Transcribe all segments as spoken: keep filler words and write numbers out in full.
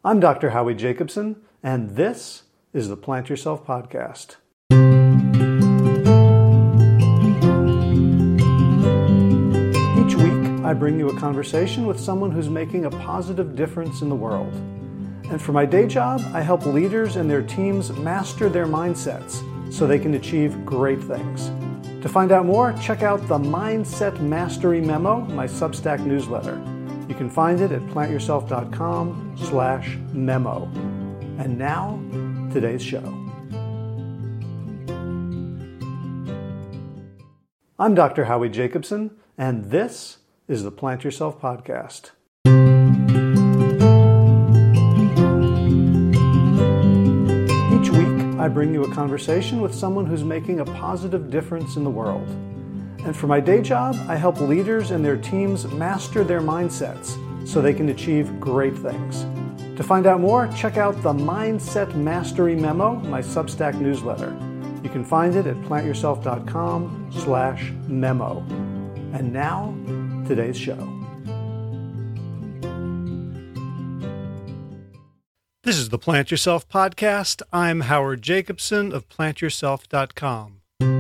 I'm Doctor Howie Jacobson, and this is the Plant Yourself Podcast. Each week, I bring you a conversation with someone who's making a positive difference in the world. And for my day job, I help leaders and their teams master their mindsets so they can achieve great things. To find out more, check out the Mindset Mastery Memo, my Substack newsletter. You can find it at plantyourself.com slash memo. And now, today's show. I'm Doctor Howie Jacobson, and this is the Plant Yourself Podcast. Each week, I bring you a conversation with someone who's making a positive difference in the world. And for my day job, I help leaders and their teams master their mindsets so they can achieve great things. To find out more, check out the Mindset Mastery Memo, my Substack newsletter. You can find it at plantyourself.com slash memo. And now, today's show. This is the Plant Yourself Podcast. I'm Howard Jacobson of plant yourself dot com.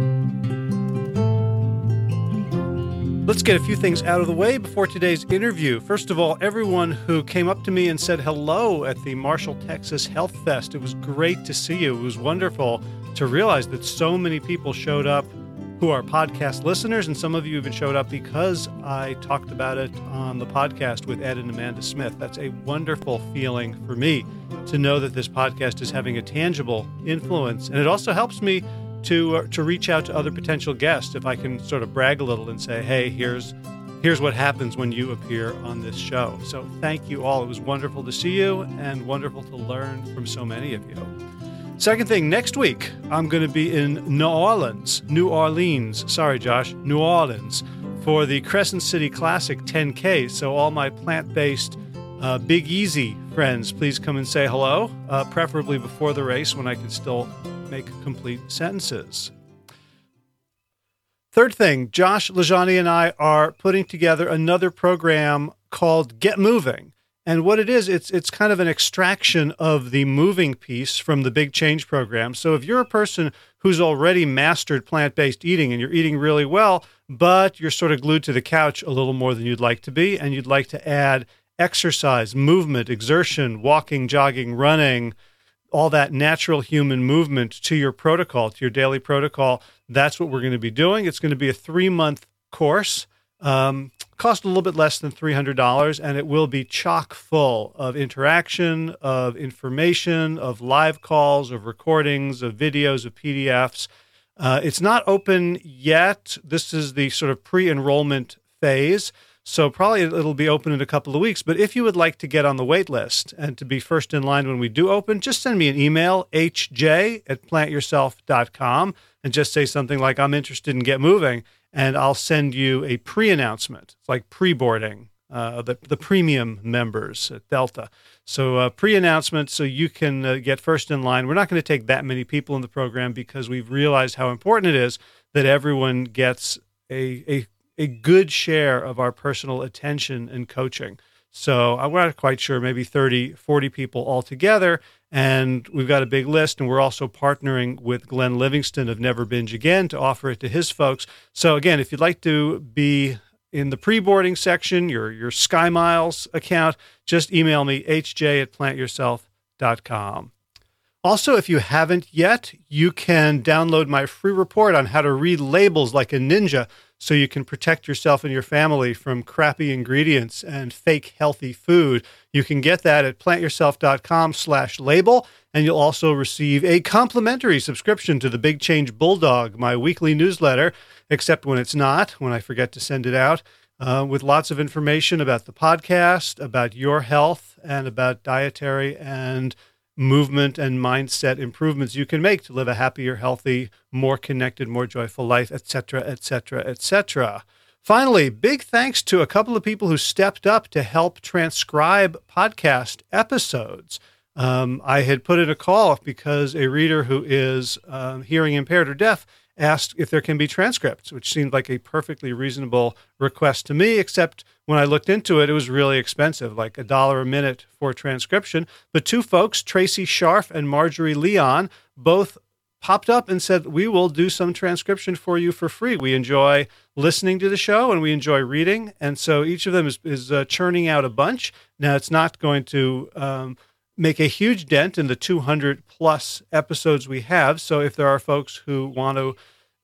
Let's get a few things out of the way before today's interview. First of all, everyone who came up to me and said hello at the Marshall, Texas Health Fest. It was great to see you. It was wonderful to realize that so many people showed up who are podcast listeners, and some of you even showed up because I talked about it on the podcast with Ed and Amanda Smith. That's a wonderful feeling for me to know that this podcast is having a tangible influence, and it also helps me to uh, to reach out to other potential guests if I can sort of brag a little and say, hey, here's here's what happens when you appear on this show. So thank you all. It was wonderful to see you and wonderful to learn from so many of you. Second thing, next week, I'm going to be in New Orleans, New Orleans, sorry, Josh, New Orleans, for the Crescent City Classic ten K. So all my plant-based uh, Big Easy friends, please come and say hello, uh, preferably before the race when I can still make complete sentences. Third thing, Josh LaJaunie and I are putting together another program called Get Moving. And what it is, it's it's kind of an extraction of the moving piece from the Big Change program. So if you're a person who's already mastered plant-based eating and you're eating really well, but you're sort of glued to the couch a little more than you'd like to be, and you'd like to add exercise, movement, exertion, walking, jogging, running, all that natural human movement to your protocol, to your daily protocol, that's what we're going to be doing. It's going to be a three-month course, um, cost a little bit less than three hundred dollars, and it will be chock full of interaction, of information, of live calls, of recordings, of videos, of P D Fs. Uh, it's not open yet. This is the sort of pre-enrollment phase. So probably it'll be open in a couple of weeks. But if you would like to get on the wait list and to be first in line when we do open, just send me an email, h j at plant yourself dot com, and just say something like, I'm interested in Get Moving, and I'll send you a pre-announcement. It's like pre-boarding, uh, the, the premium members at Delta. So uh, pre-announcement so you can uh, get first in line. We're not going to take that many people in the program because we've realized how important it is that everyone gets a a a good share of our personal attention and coaching. So I'm not quite sure, maybe thirty, forty people altogether. And we've got a big list. And we're also partnering with Glenn Livingston of Never Binge Again to offer it to his folks. So again, if you'd like to be in the pre-boarding section, your, your Sky Miles account, just email me, h j at plant yourself dot com. Also, if you haven't yet, you can download my free report on how to read labels like a ninja so you can protect yourself and your family from crappy ingredients and fake healthy food. You can get that at plantyourself.com slash label, and you'll also receive a complimentary subscription to the Big Change Bulldog, my weekly newsletter, except when it's not, when I forget to send it out, uh, with lots of information about the podcast, about your health, and about dietary and movement and mindset improvements you can make to live a happier, healthy, more connected, more joyful life, et cetera, et cetera, et cetera. Finally, big thanks to a couple of people who stepped up to help transcribe podcast episodes. Um, I had put in a call because a reader who is um, hearing impaired or deaf asked if there can be transcripts, which seemed like a perfectly reasonable request to me, except when I looked into it, it was really expensive, like a dollar a minute for transcription. But two folks, Tracy Scharf and Marjorie Leon, both popped up and said, we will do some transcription for you for free. We enjoy listening to the show and we enjoy reading. And so each of them is, is uh, churning out a bunch. Now, it's not going to um, make a huge dent in the two hundred plus episodes we have. So if there are folks who want to,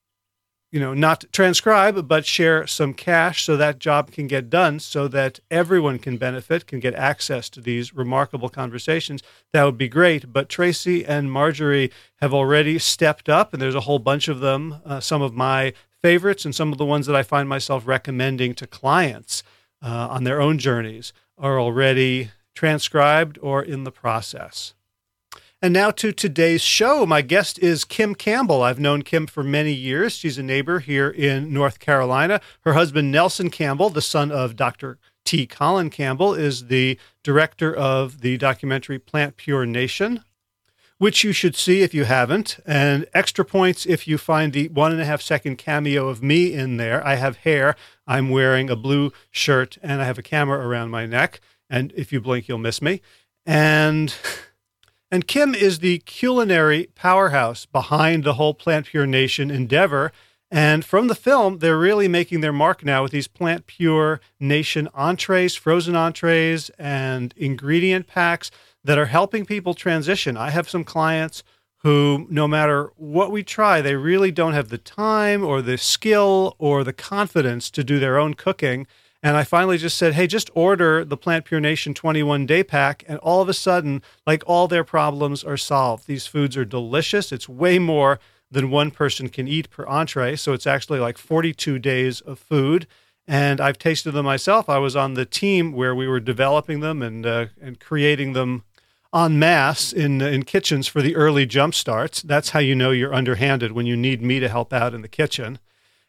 you know, not transcribe, but share some cash so that job can get done so that everyone can benefit, can get access to these remarkable conversations, that would be great. But Tracy and Marjorie have already stepped up, and there's a whole bunch of them, uh, some of my favorites and some of the ones that I find myself recommending to clients uh, on their own journeys are already transcribed or in the process. And now to today's show. My guest is Kim Campbell. I've known Kim for many years. She's a neighbor here in North Carolina. Her husband, Nelson Campbell, the son of Doctor T. Colin Campbell, is the director of the documentary Plant Pure Nation, which you should see if you haven't. And extra points if you find the one and a half second cameo of me in there. I have hair. I'm wearing a blue shirt, and I have a camera around my neck. And if you blink, you'll miss me. And... And Kim is the culinary powerhouse behind the whole Plant Pure Nation endeavor. And from the film, they're really making their mark now with these Plant Pure Nation entrees, frozen entrees, and ingredient packs that are helping people transition. I have some clients who, no matter what we try, they really don't have the time or the skill or the confidence to do their own cooking. And I finally just said, hey, just order the Plant Pure Nation twenty-one day pack. And all of a sudden, like, all their problems are solved. These foods are delicious. It's way more than one person can eat per entree. So it's actually like forty-two days of food. And I've tasted them myself. I was on the team where we were developing them and uh, and creating them en masse in, in kitchens for the early jump starts. That's how you know you're underhanded, when you need me to help out in the kitchen.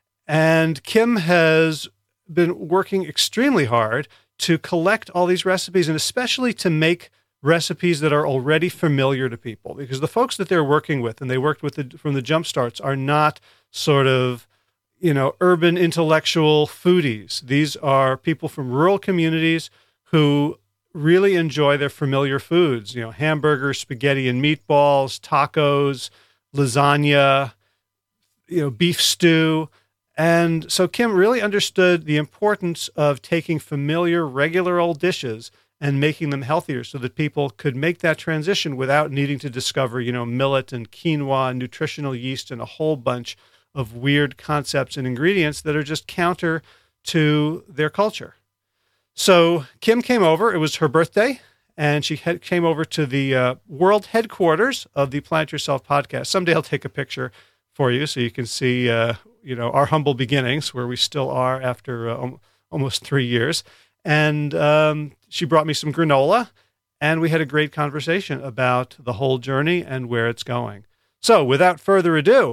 And Kim has been working extremely hard to collect all these recipes, and especially to make recipes that are already familiar to people, because the folks that they're working with, and they worked with the, from the jump starts, are not sort of, you know, urban intellectual foodies. These are people from rural communities who really enjoy their familiar foods, you know, hamburgers, spaghetti and meatballs, tacos, lasagna, you know, beef stew. And so Kim really understood the importance of taking familiar, regular old dishes and making them healthier so that people could make that transition without needing to discover, you know, millet and quinoa and nutritional yeast and a whole bunch of weird concepts and ingredients that are just counter to their culture. So Kim came over. It was her birthday, and she had, came over to the uh, world headquarters of the Plant Yourself podcast. Someday I'll take a picture for you so you can see uh, you know, our humble beginnings, where we still are after uh, almost three years. And um, she brought me some granola, and we had a great conversation about the whole journey and where it's going. So without further ado,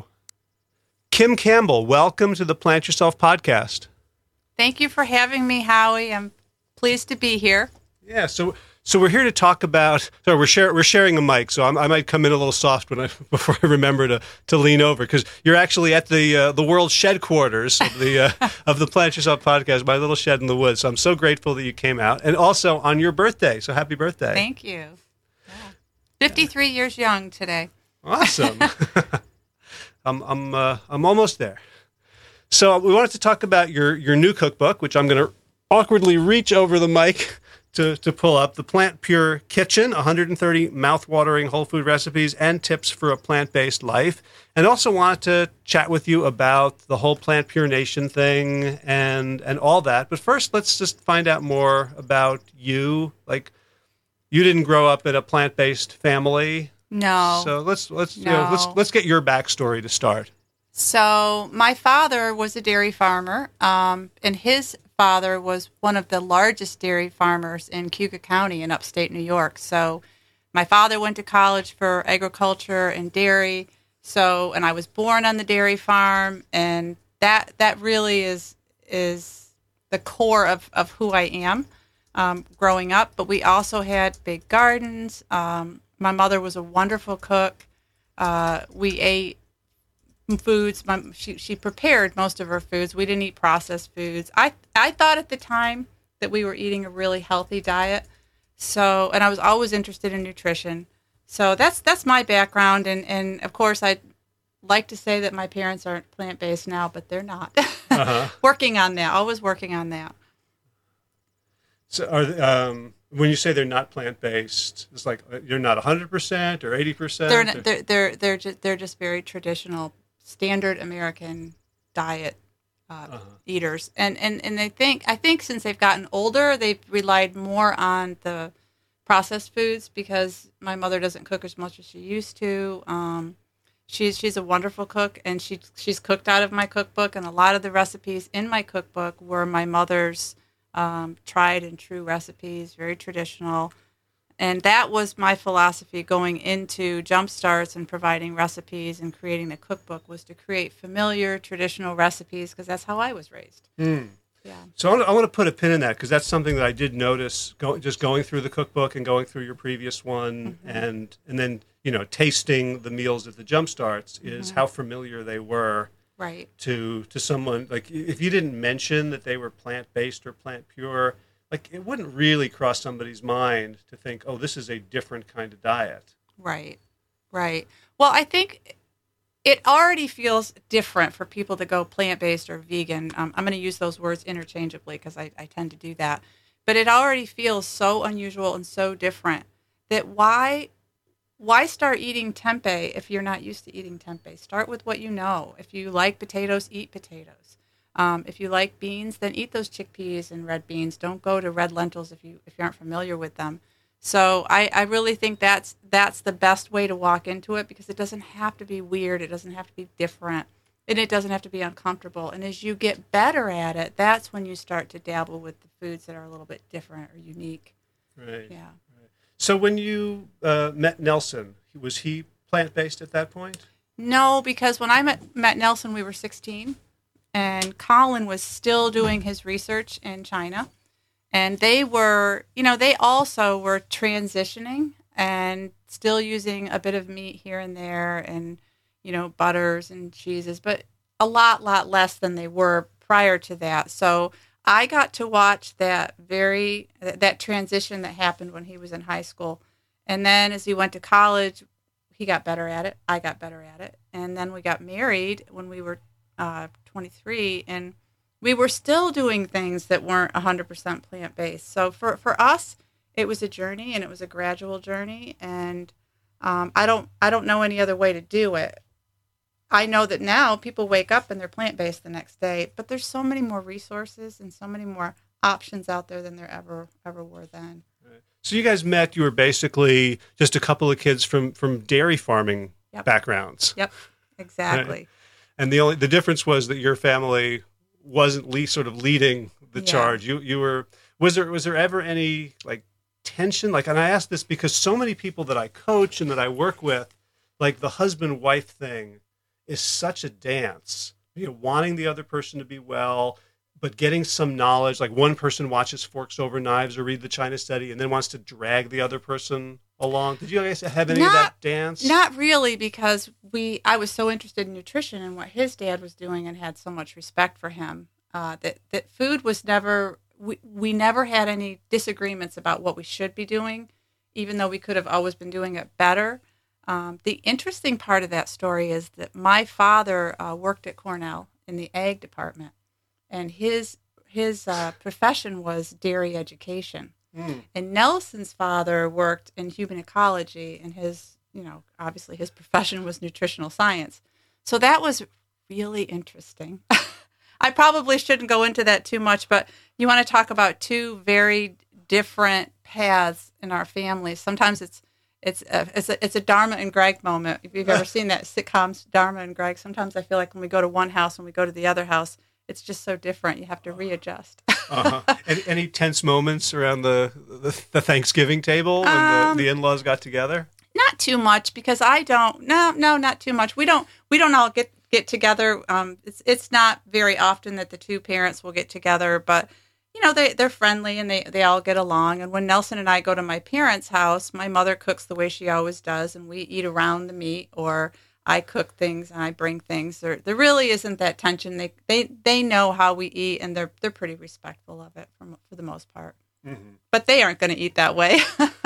Kim Campbell, welcome to the Plant Yourself podcast. Thank you for having me, Howie. I'm pleased to be here. Yeah, so so we're here to talk about. So we're share, we're sharing a mic, so I'm, I might come in a little soft when I before I remember to, to lean over, because you're actually at the uh, the world shed quarters of the uh, of the Plant Yourself podcast, my little shed in the woods. So I'm so grateful that you came out, and also on your birthday. So happy birthday! Thank you. Yeah. fifty-three years young today. Awesome. I'm I'm uh, I'm almost there. So we wanted to talk about your your new cookbook, which I'm going to awkwardly reach over the mic to, to pull up, the Plant Pure Kitchen, one hundred thirty mouth-watering whole food recipes and tips for a plant-based life. And also wanted to chat with you about the whole Plant Pure Nation thing and and all that. But first, let's just find out more about you. Like, you didn't grow up in a plant-based family. No. So let's let's no. you know, let's let's get your backstory to start. So my father was a dairy farmer, um, and his father was one of the largest dairy farmers in Cuyahoga County in upstate New York. So my father went to college for agriculture and dairy. So, and I was born on the dairy farm, and that that really is is the core of, of who I am um, growing up. But we also had big gardens. Um, my mother was a wonderful cook. Uh, we ate foods. My, she she prepared most of her foods. We didn't eat processed foods. I I thought at the time that we were eating a really healthy diet. So, and I was always interested in nutrition. So that's that's my background, and and of course I like to say that my parents aren't plant-based now, but they're not. Uh-huh. Working on that. Always working on that. So, are um, when you say they're not plant-based, it's like you're not one hundred percent or eighty percent? They're not, they're they're they're just they're just very traditional, standard American diet uh, uh-huh. eaters, and and and they think I think since they've gotten older, they've relied more on the processed foods because my mother doesn't cook as much as she used to. Um, she's she's a wonderful cook, and she she's cooked out of my cookbook, and a lot of the recipes in my cookbook were my mother's um, tried and true recipes, very traditional. And that was my philosophy going into Jumpstarts and providing recipes and creating the cookbook, was to create familiar, traditional recipes, because that's how I was raised. Mm. Yeah. So I want, to, I want to put a pin in that, because that's something that I did notice go, just going through the cookbook and going through your previous one, mm-hmm. and and then you know tasting the meals at the Jumpstarts is mm-hmm. how familiar they were right. to to someone. Like if you didn't mention that they were plant-based or plant-pure, like it wouldn't really cross somebody's mind to think, oh, this is a different kind of diet. Right, right. Well, I think it already feels different for people to go plant-based or vegan. Um, I'm going to use those words interchangeably because I, I tend to do that. But it already feels so unusual and so different that why why start eating tempeh if you're not used to eating tempeh? Start with what you know. If you like potatoes, eat potatoes. Um, if you like beans, then eat those chickpeas and red beans. Don't go to red lentils if you if you aren't familiar with them. So I, I really think that's that's the best way to walk into it, because it doesn't have to be weird. It doesn't have to be different. And it doesn't have to be uncomfortable. And as you get better at it, that's when you start to dabble with the foods that are a little bit different or unique. Right. Yeah. Right. So when you uh, met Nelson, was he plant-based at that point? No, because when I met, met Nelson, we were sixteen. And Colin was still doing his research in China. And they were, you know, they also were transitioning and still using a bit of meat here and there and, you know, butters and cheeses, but a lot, lot less than they were prior to that. So I got to watch that very, that transition that happened when he was in high school. And then as he went to college, he got better at it. I got better at it. And then we got married when we were uh, twenty-three, and we were still doing things that weren't one hundred percent plant-based. So for, for us, it was a journey, and it was a gradual journey. And um, I don't I don't know any other way to do it. I know that now people wake up and they're plant-based the next day, but there's so many more resources and so many more options out there than there ever ever were then. So you guys met, you were basically just a couple of kids from, from dairy farming yep. backgrounds. Yep, exactly. Right? And the only the difference was that your family wasn't le- sort of leading the yeah. charge. You you were was there was there ever any like tension? Like, and I ask this because so many people that I coach and that I work with, like the husband wife thing is such a dance. You know, wanting the other person to be well, but getting some knowledge. Like one person watches Forks Over Knives or read the China Study and then wants to drag the other person along. Did you guys have any not, of that dance? Not really, because we I was so interested in nutrition and what his dad was doing and had so much respect for him uh, that, that food was never, we, we never had any disagreements about what we should be doing, even though we could have always been doing it better. Um, the interesting part of that story is that my father uh, worked at Cornell in the ag department, and his his uh, profession was dairy education. Mm. And Nelson's father worked in human ecology, and his, you know, obviously his profession was nutritional science. So that was really interesting. I probably shouldn't go into that too much, but you want to talk about two very different paths in our family. Sometimes it's it's a, it's a, it's a Dharma and Greg moment. If you've ever seen that sitcom, Dharma and Greg, sometimes I feel like when we go to one house and we go to the other house, it's just so different. You have to readjust. uh-huh. Any, any tense moments around the, the, the Thanksgiving table when um, the, the in-laws got together? Not too much, because I don't. No, no, not too much. We don't. We don't all get get together. Um, it's it's not very often that the two parents will get together, but you know they they're friendly and they they all get along. And when Nelson and I go to my parents' house, my mother cooks the way she always does, and we eat around the meat, or I cook things and I bring things. There, there really isn't that tension. They, they, they know how we eat, and they're, they're pretty respectful of it for, for the most part. Mm-hmm. But they aren't going to eat that way.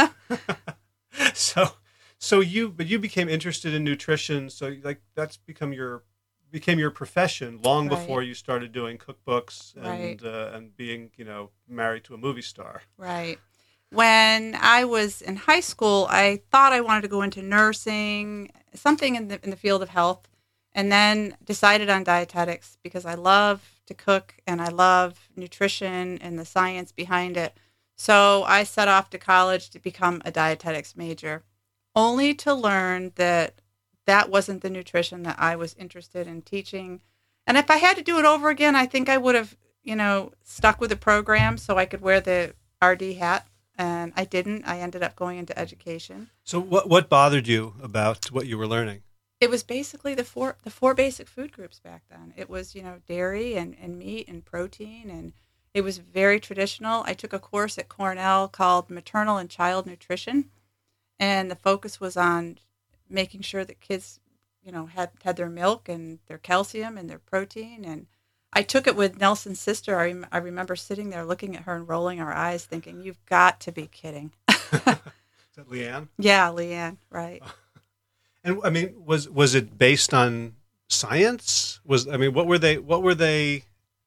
so, so you, but you became interested in nutrition. So, like, that's become your became your profession long right. before you started doing cookbooks and right. uh, and being, you know, married to a movie star. Right. When I was in high school, I thought I wanted to go into nursing, something in the in the field of health, and then decided on dietetics because I love to cook and I love nutrition and the science behind it. So I set off to college to become a dietetics major, only to learn that that wasn't the nutrition that I was interested in teaching. And if I had to do it over again, I think I would have, you know, stuck with the program so I could wear the R D hat. And I didn't. I ended up going into education. So what what bothered you about what you were learning? It was basically the four the four basic food groups back then. It was, you know, dairy and, and meat and protein, and it was very traditional. I took a course at Cornell called Maternal and Child Nutrition, and the focus was on making sure that kids, you know, had, had their milk and their calcium and their protein. And I took it with Nelson's sister. I, rem- I remember sitting there looking at her and rolling our eyes thinking, you've got to be kidding. Is that Leanne? Yeah, Leanne, right. And I mean, was was it based on science? Was I mean, what were they? What were they?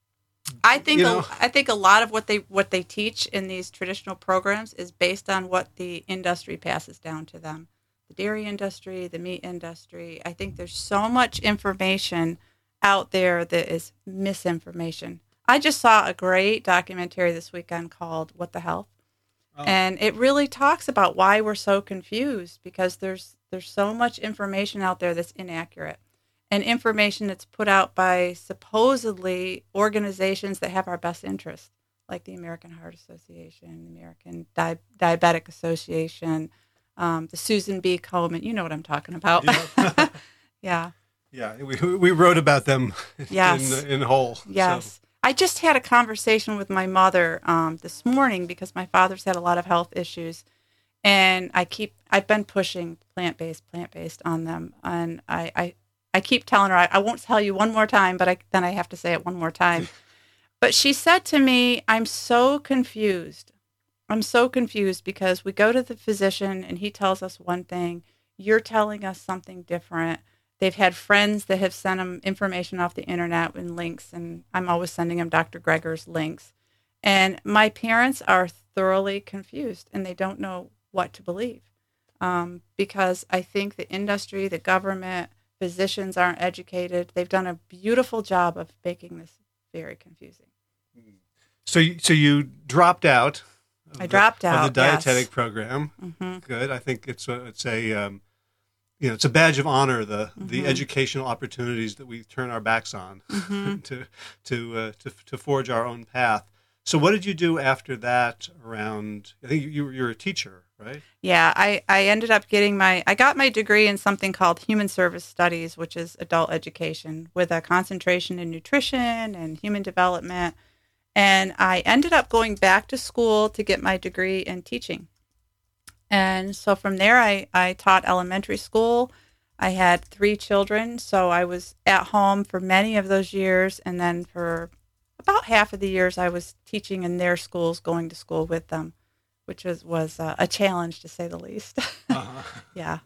I think you know? a, I think a lot of what they what they teach in these traditional programs is based on what the industry passes down to them. The dairy industry, the meat industry. I think there's so much information out there that is misinformation. I just saw a great documentary this weekend called What the Health? Oh. And it really talks about why we're so confused, because there's there's so much information out there that's inaccurate, and information that's put out by supposedly organizations that have our best interest, like the American Heart Association, the American Di- Diabetic Association, um, the Susan B. Komen. You know what I'm talking about. Yeah. Yeah. Yeah, we we wrote about them yes. in in whole. Yes. So. I just had a conversation with my mother um, this morning because my father's had a lot of health issues, and I keep I've been pushing plant-based, plant-based on them, and I I, I keep telling her I, I won't tell you one more time, but I then I have to say it one more time. But she said to me, "I'm so confused. I'm so confused because we go to the physician and he tells us one thing, you're telling us something different." They've had friends that have sent them information off the internet and links, and I'm always sending them Doctor Greger's links. And my parents are thoroughly confused, and they don't know what to believe um, because I think the industry, the government, physicians aren't educated. They've done a beautiful job of making this very confusing. So, you, so you dropped out. Of I the, dropped out of the dietetic yes. program. Mm-hmm. Good. I think it's a, it's a um, you know, it's a badge of honor, the Mm-hmm. the educational opportunities that we turn our backs on Mm-hmm. to to, uh, to to forge our own path. So what did you do after that around, I think you, you were a teacher, right? Yeah, I, I ended up getting my, I got my degree in something called Human Service Studies, which is adult education with a concentration in nutrition and human development. And I ended up going back to school to get my degree in teaching. And so from there, I, I taught elementary school. I had three children, so I was at home for many of those years. And then for about half of the years, I was teaching in their schools, going to school with them, which was, was uh, a challenge, to say the least. Uh-huh. Yeah.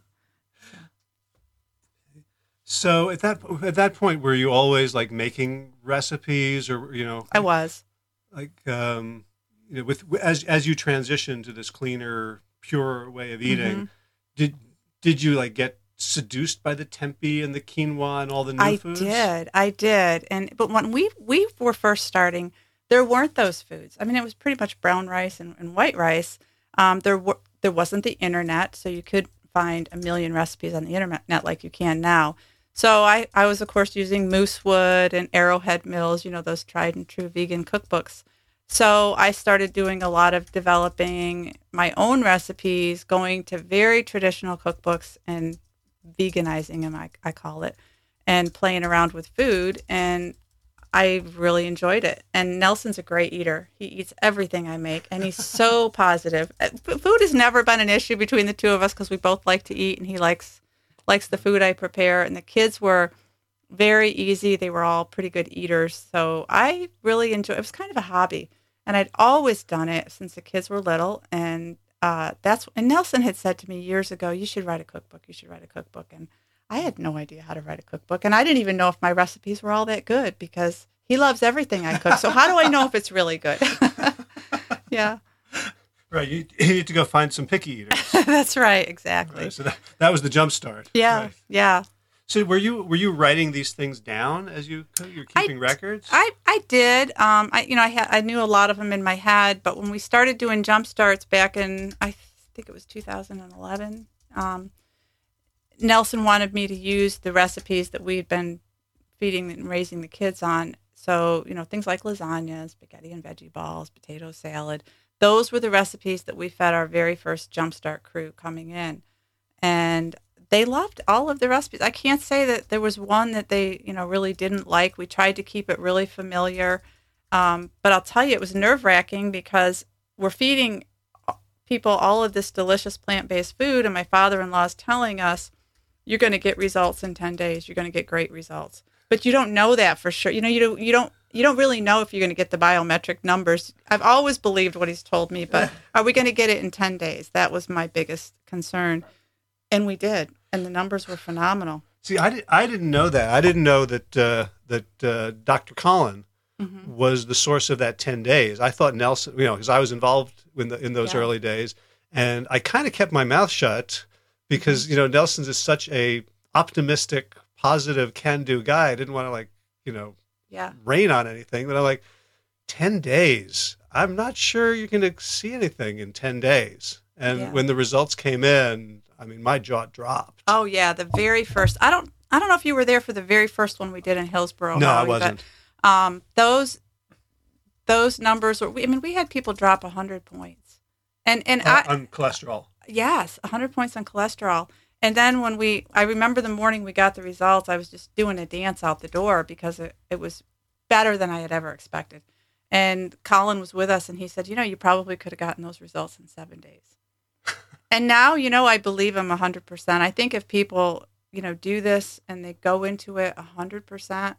So at that at that point, were you always like making recipes, or you know? I was. Like um, you know, with as as you transitioned to this cleaner, pure way of eating, mm-hmm. did did you like get seduced by the tempeh and the quinoa and all the new I foods? I did, I did, and but when we we were first starting, there weren't those foods. I mean, it was pretty much brown rice and, and white rice. Um, there were there wasn't the internet, so you could find a million recipes on the internet like you can now. So I, I was, of course, using Moosewood and Arrowhead Mills, you know, those tried and true vegan cookbooks. So I started doing a lot of developing my own recipes, going to very traditional cookbooks and veganizing them, I, I call it, and playing around with food. And I really enjoyed it. And Nelson's a great eater. He eats everything I make, and he's so positive. Food has never been an issue between the two of us because we both like to eat, and he likes likes the food I prepare, and the kids were very easy. They were all pretty good eaters. So I really enjoy it. It was kind of a hobby. And I'd always done it since the kids were little. And uh, that's and Nelson had said to me years ago, you should write a cookbook. You should write a cookbook. And I had no idea how to write a cookbook. And I didn't even know if my recipes were all that good because he loves everything I cook. So how do I know if it's really good? Yeah. Right. You, you need to go find some picky eaters. That's right. Exactly. Right, so that, that was the jump start. Yeah. Right. Yeah. So were you were you writing these things down as you you're keeping I, records? I I did. Um, I you know I had I knew a lot of them in my head, but when we started doing jump starts back in I think it was two thousand eleven, um, Nelson wanted me to use the recipes that we'd been feeding and raising the kids on. So you know things like lasagna, spaghetti and veggie balls, potato salad. Those were the recipes that we fed our very first Jumpstart crew coming in, and they loved all of the recipes. I can't say that there was one that they, you know, really didn't like. We tried to keep it really familiar. Um, but I'll tell you, it was nerve-wracking because we're feeding people all of this delicious plant-based food, and my father-in-law is telling us, you're going to get results in ten days. You're going to get great results. But you don't know that for sure. You know, you don't, you don't, you don't really know if you're going to get the biometric numbers. I've always believed what he's told me, but are we going to get it in ten days? That was my biggest concern. And we did. And the numbers were phenomenal. See, I, did, I didn't know that. I didn't know that uh, that uh, Doctor Collin mm-hmm. was the source of that ten days. I thought Nelson, you know, because I was involved in, the, in those yeah. early days. And I kind of kept my mouth shut because, mm-hmm. you know, Nelson's is such a optimistic, positive, can-do guy. I didn't want to, like, you know, yeah. rain on anything. But I'm like, ten days? I'm not sure you're going to see anything in ten days. And yeah. when the results came in, I mean, my jaw dropped. Oh yeah, the very first. I don't. I don't know if you were there for the very first one we did in Hillsborough. No, Howie, I wasn't. But, um, those those numbers were. I mean, we had people drop a hundred points, and and uh, I, on cholesterol. Yes, a hundred points on cholesterol. And then when we, I remember the morning we got the results, I was just doing a dance out the door because it, it was better than I had ever expected. And Colin was with us, and he said, "You know, you probably could have gotten those results in seven days." And now, you know, I believe him one hundred percent. I think if people, you know, do this and they go into it one hundred percent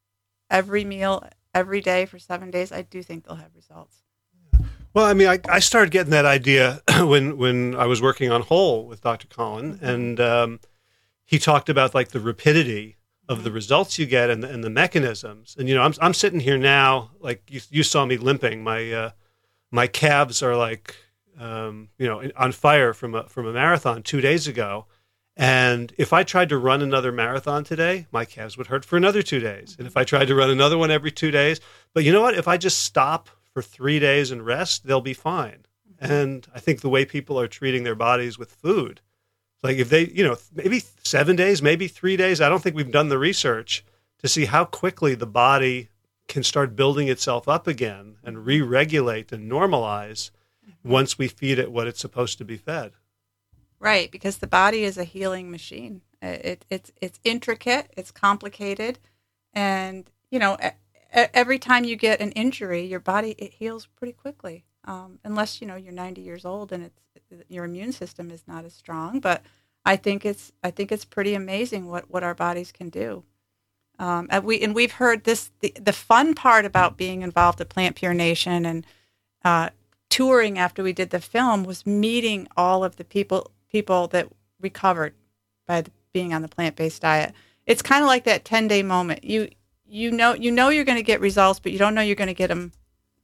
every meal, every day for seven days, I do think they'll have results. Well, I mean, I, I started getting that idea when, when I was working on Whole with Doctor Collin, mm-hmm. and um, he talked about, like, the rapidity of mm-hmm. the results you get and the, and the mechanisms. And, you know, I'm I'm sitting here now, like, you, you saw me limping. My, uh, my calves are, like... Um, you know, on fire from a from a marathon two days ago, and if I tried to run another marathon today, my calves would hurt for another two days. And if I tried to run another one every two days, but you know what? If I just stop for three days and rest, they'll be fine. And I think the way people are treating their bodies with food, like if they, you know, maybe seven days, maybe three days. I don't think we've done the research to see how quickly the body can start building itself up again and re-regulate and normalize once we feed it what it's supposed to be fed. Right, because the body is a healing machine. It, it, it's it's intricate, it's complicated, and, you know, every time you get an injury, your body, it heals pretty quickly, um, unless, you know, you're ninety years old and it's your immune system is not as strong. But I think it's I think it's pretty amazing what, what our bodies can do. Um, and, we, and we've heard this, the, the fun part about being involved at Plant Pure Nation and uh touring after we did the film was meeting all of the people people that recovered by the, being on the plant-based diet. It's kind of like that ten-day moment. You you know you know you're going to get results, but you don't know you're going to get them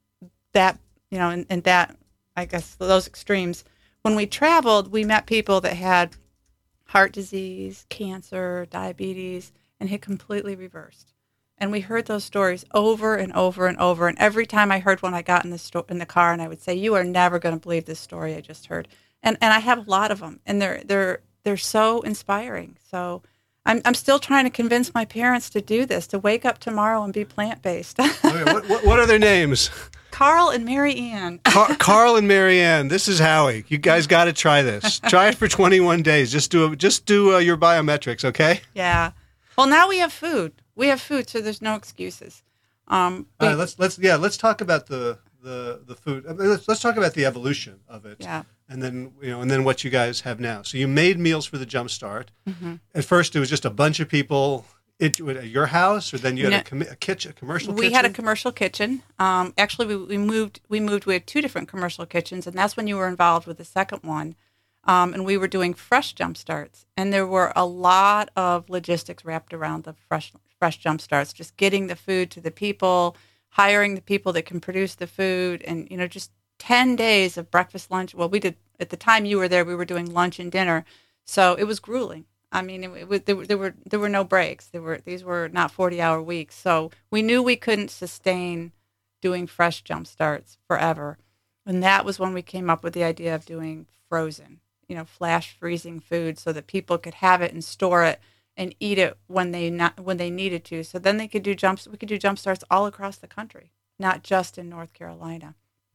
that, you know, in, in that, I guess, those extremes. When we traveled, we met people that had heart disease, cancer, diabetes, and had completely reversed. And we heard those stories over and over and over. And every time I heard one, I got in the sto- in the car and I would say, "You are never going to believe this story I just heard." And and I have a lot of them, and they're they're they're so inspiring. So I'm I'm still trying to convince my parents to do this, to wake up tomorrow and be plant based. Okay, what, what what are their names? Carl and Mary Ann. Car- Carl and Mary Ann. This is Howie. You guys got to try this. Try it for twenty-one days. Just do just do uh, your biometrics, okay? Yeah. Well, now we have food. We have food, so there's no excuses. Um, All right, let's let's yeah, let's talk about the the the food. I mean, let's let's talk about the evolution of it. Yeah. And then you know, and then what you guys have now. So you made meals for the Jumpstart. Mm-hmm. At first, it was just a bunch of people it, at your house, or then you had No. a, com- a kitchen, a commercial. We kitchen? had a commercial kitchen. Um, actually, we, we moved. We moved. We had two different commercial kitchens, and that's when you were involved with the second one. Um, and we were doing fresh jump starts, and there were a lot of logistics wrapped around the fresh fresh jump starts. Just getting the food to the people, hiring the people that can produce the food, and you know, just ten days of breakfast, lunch. Well, we did at the time you were there. We were doing lunch and dinner, so it was grueling. I mean, it, it, there, were, there were there were no breaks. There were these were not forty hour weeks, so we knew we couldn't sustain doing fresh jump starts forever, and that was when we came up with the idea of doing frozen. You know, flash freezing food so that people could have it and store it and eat it when they not when they needed to. So then they could do jumps. We could do jump starts all across the country, not just in North Carolina.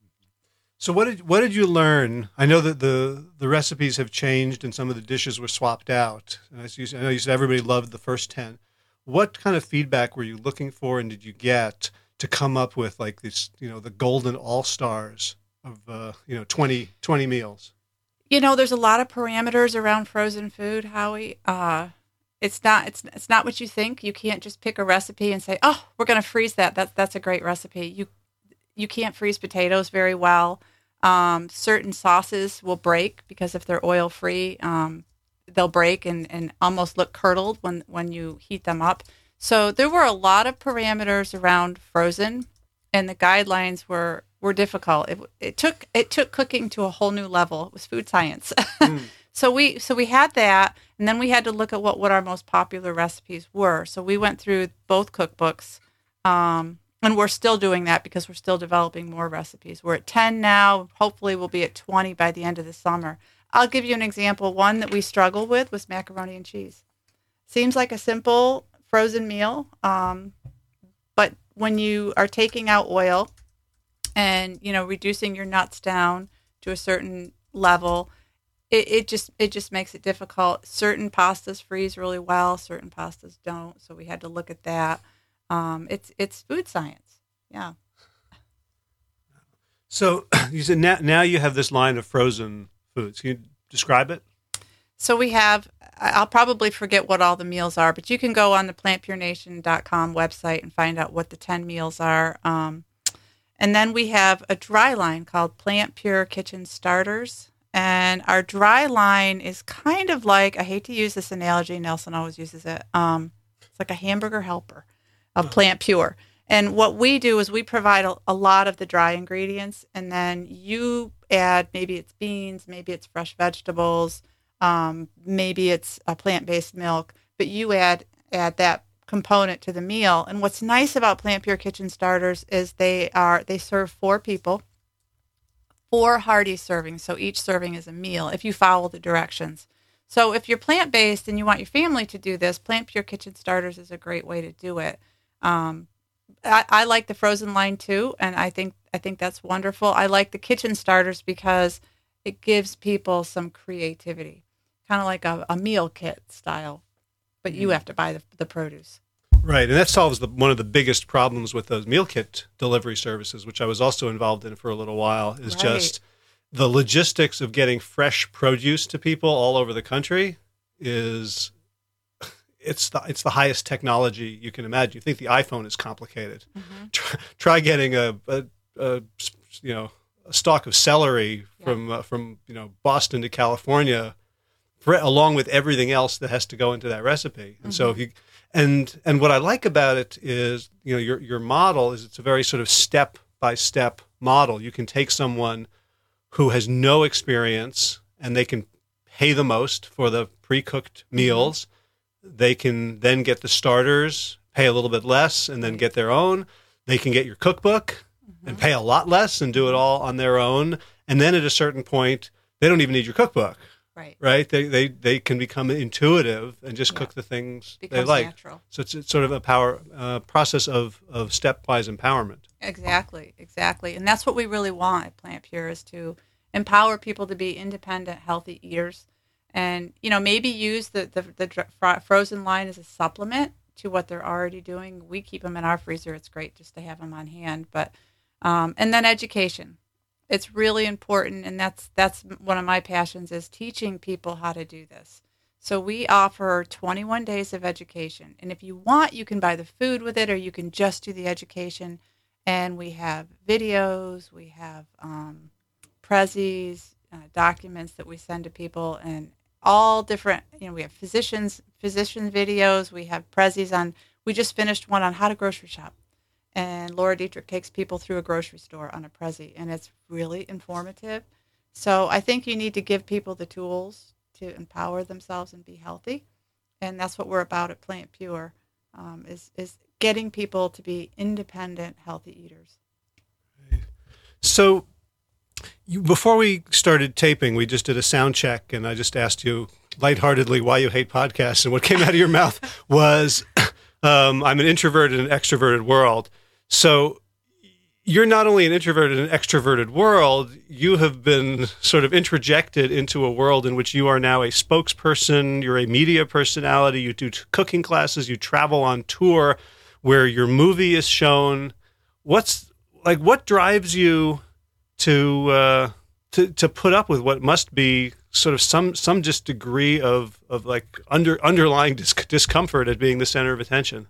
So what did what did you learn? I know that the the recipes have changed and some of the dishes were swapped out. And as you, I know you said everybody loved the first ten. What kind of feedback were you looking for, and did you get to come up with like this, you know, the golden all stars of uh, you know twenty, twenty meals? You know, there's a lot of parameters around frozen food, Howie. Uh, it's not it's it's not what you think. You can't just pick a recipe and say, "Oh, we're going to freeze that." That's that's a great recipe. You you can't freeze potatoes very well. Um, certain sauces will break because if they're oil free, um, they'll break and, and almost look curdled when, when you heat them up. So there were a lot of parameters around frozen, and the guidelines were, were difficult. It, it took it took cooking to a whole new level. It was food science. Mm. so we so we had that, and then we had to look at what, what our most popular recipes were. So we went through both cookbooks. Um, And we're still doing that because we're still developing more recipes. We're at ten now. Hopefully we'll be at twenty by the end of the summer. I'll give you an example. One that we struggled with was macaroni and cheese. Seems like a simple frozen meal, um, but when you are taking out oil and, you know, reducing your nuts down to a certain level, it, it just it just makes it difficult. Certain pastas freeze really well. Certain pastas don't. So we had to look at that. Um, it's it's food science, yeah. So you said now, now you have this line of frozen foods. Can you describe it? So we have, I'll probably forget what all the meals are, but you can go on the plant pure nation dot com website and find out what the ten meals are. Um, and then we have a dry line called Plant Pure Kitchen Starters. And our dry line is kind of like, I hate to use this analogy, Nelson always uses it, um, it's like a hamburger helper of Plant Pure. And what we do is we provide a, a lot of the dry ingredients, and then you add, maybe it's beans, maybe it's fresh vegetables, um, maybe it's a plant-based milk, but you add add that component to the meal. And what's nice about Plant Pure Kitchen Starters is they are they serve four people, four hearty servings. So each serving is a meal if you follow the directions. So if you're plant-based and you want your family to do this, Plant Pure Kitchen Starters is a great way to do it. Um, I, I like the frozen line too, and I think I think that's wonderful. I like the kitchen starters because it gives people some creativity, kind of like a, a meal kit style, but you have to buy the, the produce. Right, and that solves the, one of the biggest problems with those meal kit delivery services, which I was also involved in for a little while, is Right. just the logistics of getting fresh produce to people all over the country is it's the it's the highest technology you can imagine. You think the iPhone is complicated. Mm-hmm. Try, try getting a, a, a you know a stalk of celery yeah. from uh, from you know Boston to California, for, along with everything else that has to go into that recipe. And mm-hmm. so if you and and what I like about it is you know your your model is it's a very sort of step by step model. You can take someone who has no experience and they can pay the most for the pre-cooked meals. Mm-hmm. They can then get the starters, pay a little bit less, and then get their own. They can get your cookbook mm-hmm. and pay a lot less and do it all on their own. And then at a certain point, they don't even need your cookbook. Right. Right? They they, they can become intuitive and just yeah. cook the things Becomes they like. Natural. So it's, it's sort of a power uh, process of, of stepwise empowerment. Exactly, exactly. And that's what we really want at Plant Pure is to empower people to be independent, healthy eaters. And, you know, maybe use the, the, the frozen line as a supplement to what they're already doing. We keep them in our freezer. It's great just to have them on hand. But Um, and then education. It's really important, and that's that's one of my passions is teaching people how to do this. So we offer twenty-one days of education, and if you want, you can buy the food with it, or you can just do the education. And we have videos, we have um, prezzies, uh, documents that we send to people, and all different. You know, we have physicians physician videos. We have prezzies on. We just finished one on how to grocery shop. And Laura Dietrich takes people through a grocery store on a Prezi, and it's really informative. So I think you need to give people the tools to empower themselves and be healthy, and that's what we're about at Plant Pure, um, is is getting people to be independent, healthy eaters. So you, before we started taping, we just did a sound check, and I just asked you lightheartedly why you hate podcasts, and what came out of your mouth was, um, I'm an introverted and extroverted world. So you're not only an introverted and extroverted world, you have been sort of introjected into a world in which you are now a spokesperson, you're a media personality, you do cooking classes, you travel on tour where your movie is shown. What's like, what drives you to, uh, to, to put up with what must be sort of some, some just degree of, of like under underlying dis- discomfort at being the center of attention?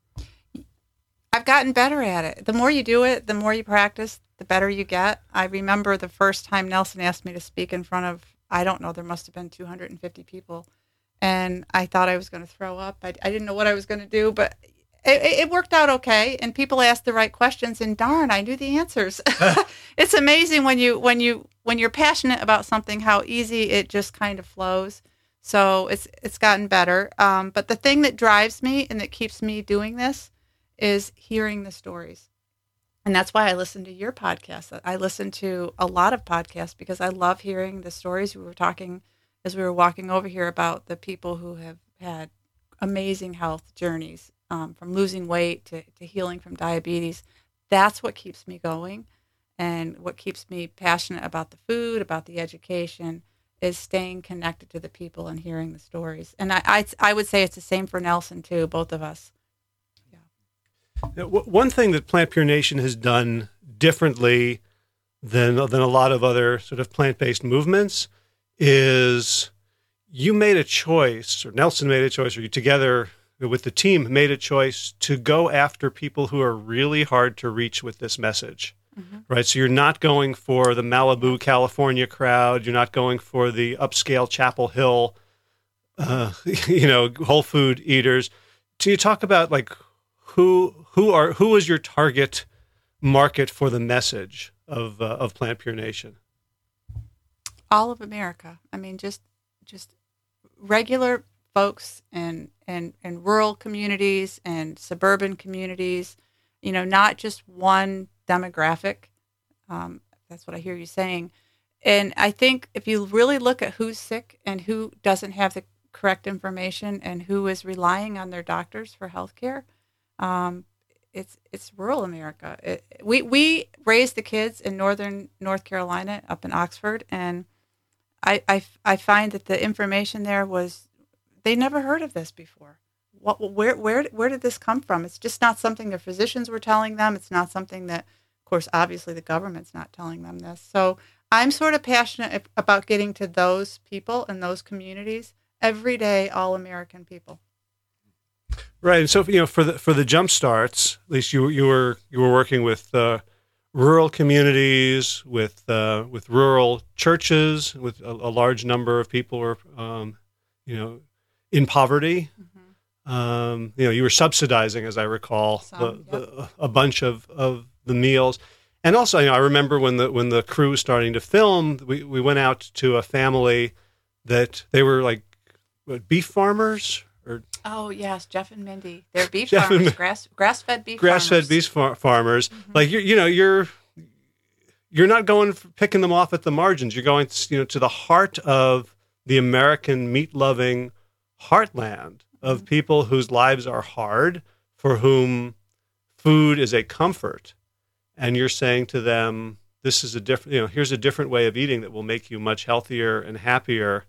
I've gotten better at it. The more you do it, the more you practice, the better you get. I remember the first time Nelson asked me to speak in front of, I don't know, there must have been two hundred fifty people. And I thought I was going to throw up. I, I didn't know what I was going to do, but it, it worked out okay. And people asked the right questions, and darn, I knew the answers. It's amazing when you when you when you're passionate about something, how easy it just kind of flows. So it's it's gotten better. Um, but the thing that drives me and that keeps me doing this is hearing the stories. And that's why I listen to your podcast. I listen to a lot of podcasts because I love hearing the stories. We were talking as we were walking over here about the people who have had amazing health journeys, um, from losing weight to, to healing from diabetes. That's what keeps me going, and what keeps me passionate about the food, about the education, is staying connected to the people and hearing the stories. And I, I, I would say it's the same for Nelson too, both of us. Now, one thing that Plant Pure Nation has done differently than than a lot of other sort of plant-based movements is you made a choice, or Nelson made a choice, or you together with the team made a choice to go after people who are really hard to reach with this message, mm-hmm. right? So you're not going for the Malibu, California crowd. You're not going for the upscale Chapel Hill, uh, you know, whole food eaters. Can you talk about like Who who are who is your target market for the message of uh, of Plant Pure Nation? All of America. I mean, just just regular folks in in, in rural communities and suburban communities. You know, not just one demographic. Um, that's what I hear you saying. And I think if you really look at who's sick and who doesn't have the correct information and who is relying on their doctors for health care, Um, it's it's rural America. It, we we raised the kids in northern North Carolina, up in Oxford, and I, I, I find that the information there was, they never heard of this before. What where where where did this come from? It's just not something their physicians were telling them. It's not something that, of course, obviously the government's not telling them this. So I'm sort of passionate about getting to those people and those communities every day, all American people. Right, and so you know, for the for the jump starts, at least you you were you were working with uh, rural communities, with uh, with rural churches, with a, a large number of people were um, you know in poverty. Mm-hmm. Um, you know, you were subsidizing, as I recall, Some, the, yep. the, a bunch of, of the meals, and also you know, I remember when the when the crew was starting to film, we we went out to a family that they were like what, beef farmers. Or, oh yes, Jeff and Mindy. They're beef Jeff farmers, and, grass grass-fed beef grass-fed farmers. beef far- farmers. Mm-hmm. Like you, you know, you're you're not going for picking them off at the margins. You're going, you know, to the heart of the American meat-loving heartland of mm-hmm. people whose lives are hard, for whom food is a comfort, and you're saying to them, "This is a different. You know, here's a different way of eating that will make you much healthier and happier."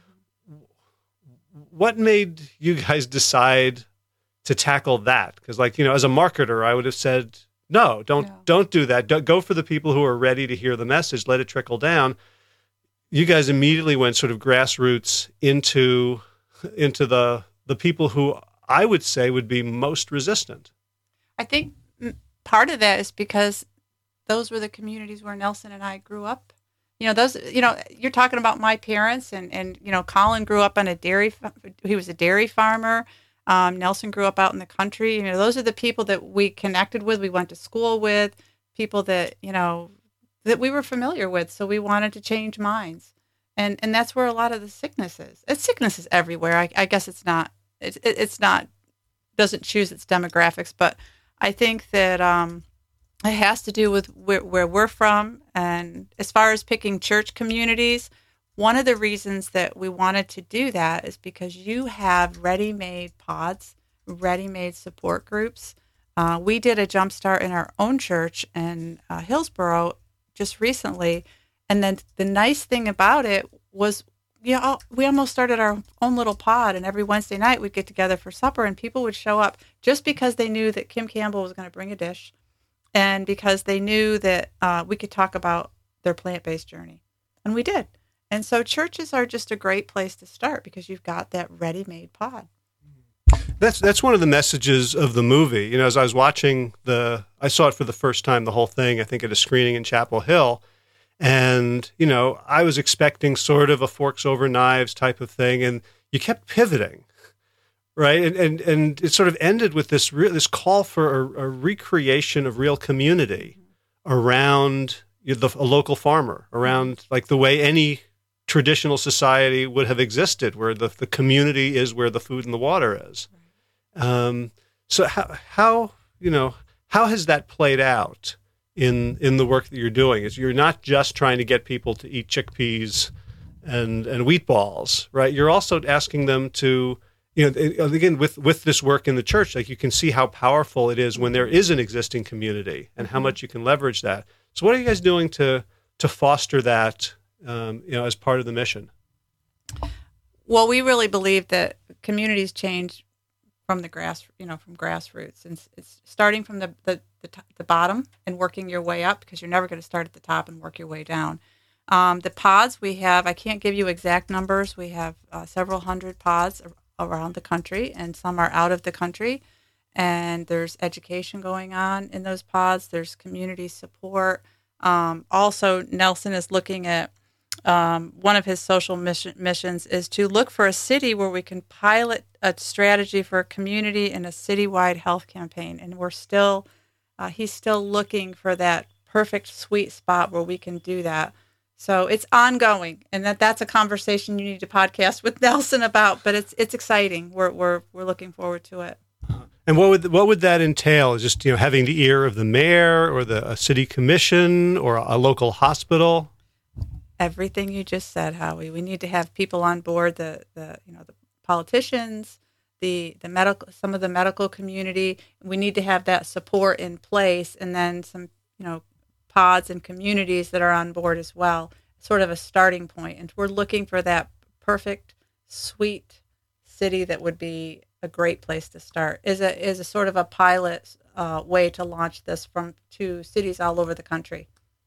What made you guys decide to tackle that? Because, like, you know, as a marketer, I would have said, no, don't No. don't do that. Don't, go for the people who are ready to hear the message. Let it trickle down. You guys immediately went sort of grassroots into into the the people who I would say would be most resistant. I think mm, part of that is because those were the communities where Nelson and I grew up. You know, those, you know, you're talking about my parents and, and, you know, Colin grew up on a dairy, fa- he was a dairy farmer. Um, Nelson grew up out in the country. You know, those are the people that we connected with, we went to school with, people that, you know, that we were familiar with. So we wanted to change minds. And and that's where a lot of the sickness is. It's sickness is everywhere. I, I guess it's not, it's, it, it's not, doesn't choose its demographics, but I think that um, it has to do with where, where we're from. And as far as picking church communities, one of the reasons that we wanted to do that is because you have ready-made pods, ready-made support groups. Uh, we did a jumpstart in our own church in uh, Hillsborough just recently. And then the nice thing about it was, you know, we almost started our own little pod, and every Wednesday night we'd get together for supper, and people would show up just because they knew that Kim Campbell was going to bring a dish, and because they knew that uh, we could talk about their plant-based journey. And we did. And so churches are just a great place to start because you've got that ready-made pod. That's that's one of the messages of the movie. You know, as I was watching the, I saw it for the first time, the whole thing, I think at a screening in Chapel Hill. And, you know, I was expecting sort of a forks over knives type of thing, and you kept pivoting, right? And and, and it sort of ended with this re- this call for a, a recreation of real community around the, a local farmer, around like the way any traditional society would have existed, where the, the community is where the food and the water is. Um, so how, how, you know, how has that played out in in the work that you're doing? Is you're not just trying to get people to eat chickpeas and and wheat balls, right? You're also asking them to, you know, again, with with this work in the church, like you can see how powerful it is when there is an existing community and how much you can leverage that. So what are you guys doing to to foster that, um, you know, as part of the mission? Well, we really believe that communities change from the grass, you know, from grassroots, and it's starting from the the, the, t- the bottom and working your way up, because you're never going to start at the top and work your way down. Um, the pods we have, I can't give you exact numbers. We have uh, several hundred pods ar- around the country, and some are out of the country. And there's education going on in those pods. There's community support. Um, also, Nelson is looking at Um, one of his social mission, missions is to look for a city where we can pilot a strategy for a community and a citywide health campaign. And we're still, uh, he's still looking for that perfect sweet spot where we can do that. So it's ongoing, and that, that's a conversation you need to podcast with Nelson about. But it's it's exciting. We're we're we're looking forward to it. And what would what would that entail? Just, you know, having the ear of the mayor or the a city commission or a local hospital? Everything you just said, Howie. We need to have people on board, the, the you know the politicians, the the medical, some of the medical community. We need to have that support in place, and then some you know pods and communities that are on board as well. Sort of a starting point, and we're looking for that perfect, sweet city that would be a great place to start. Is a is a sort of a pilot uh, way to launch this from to cities all over the country.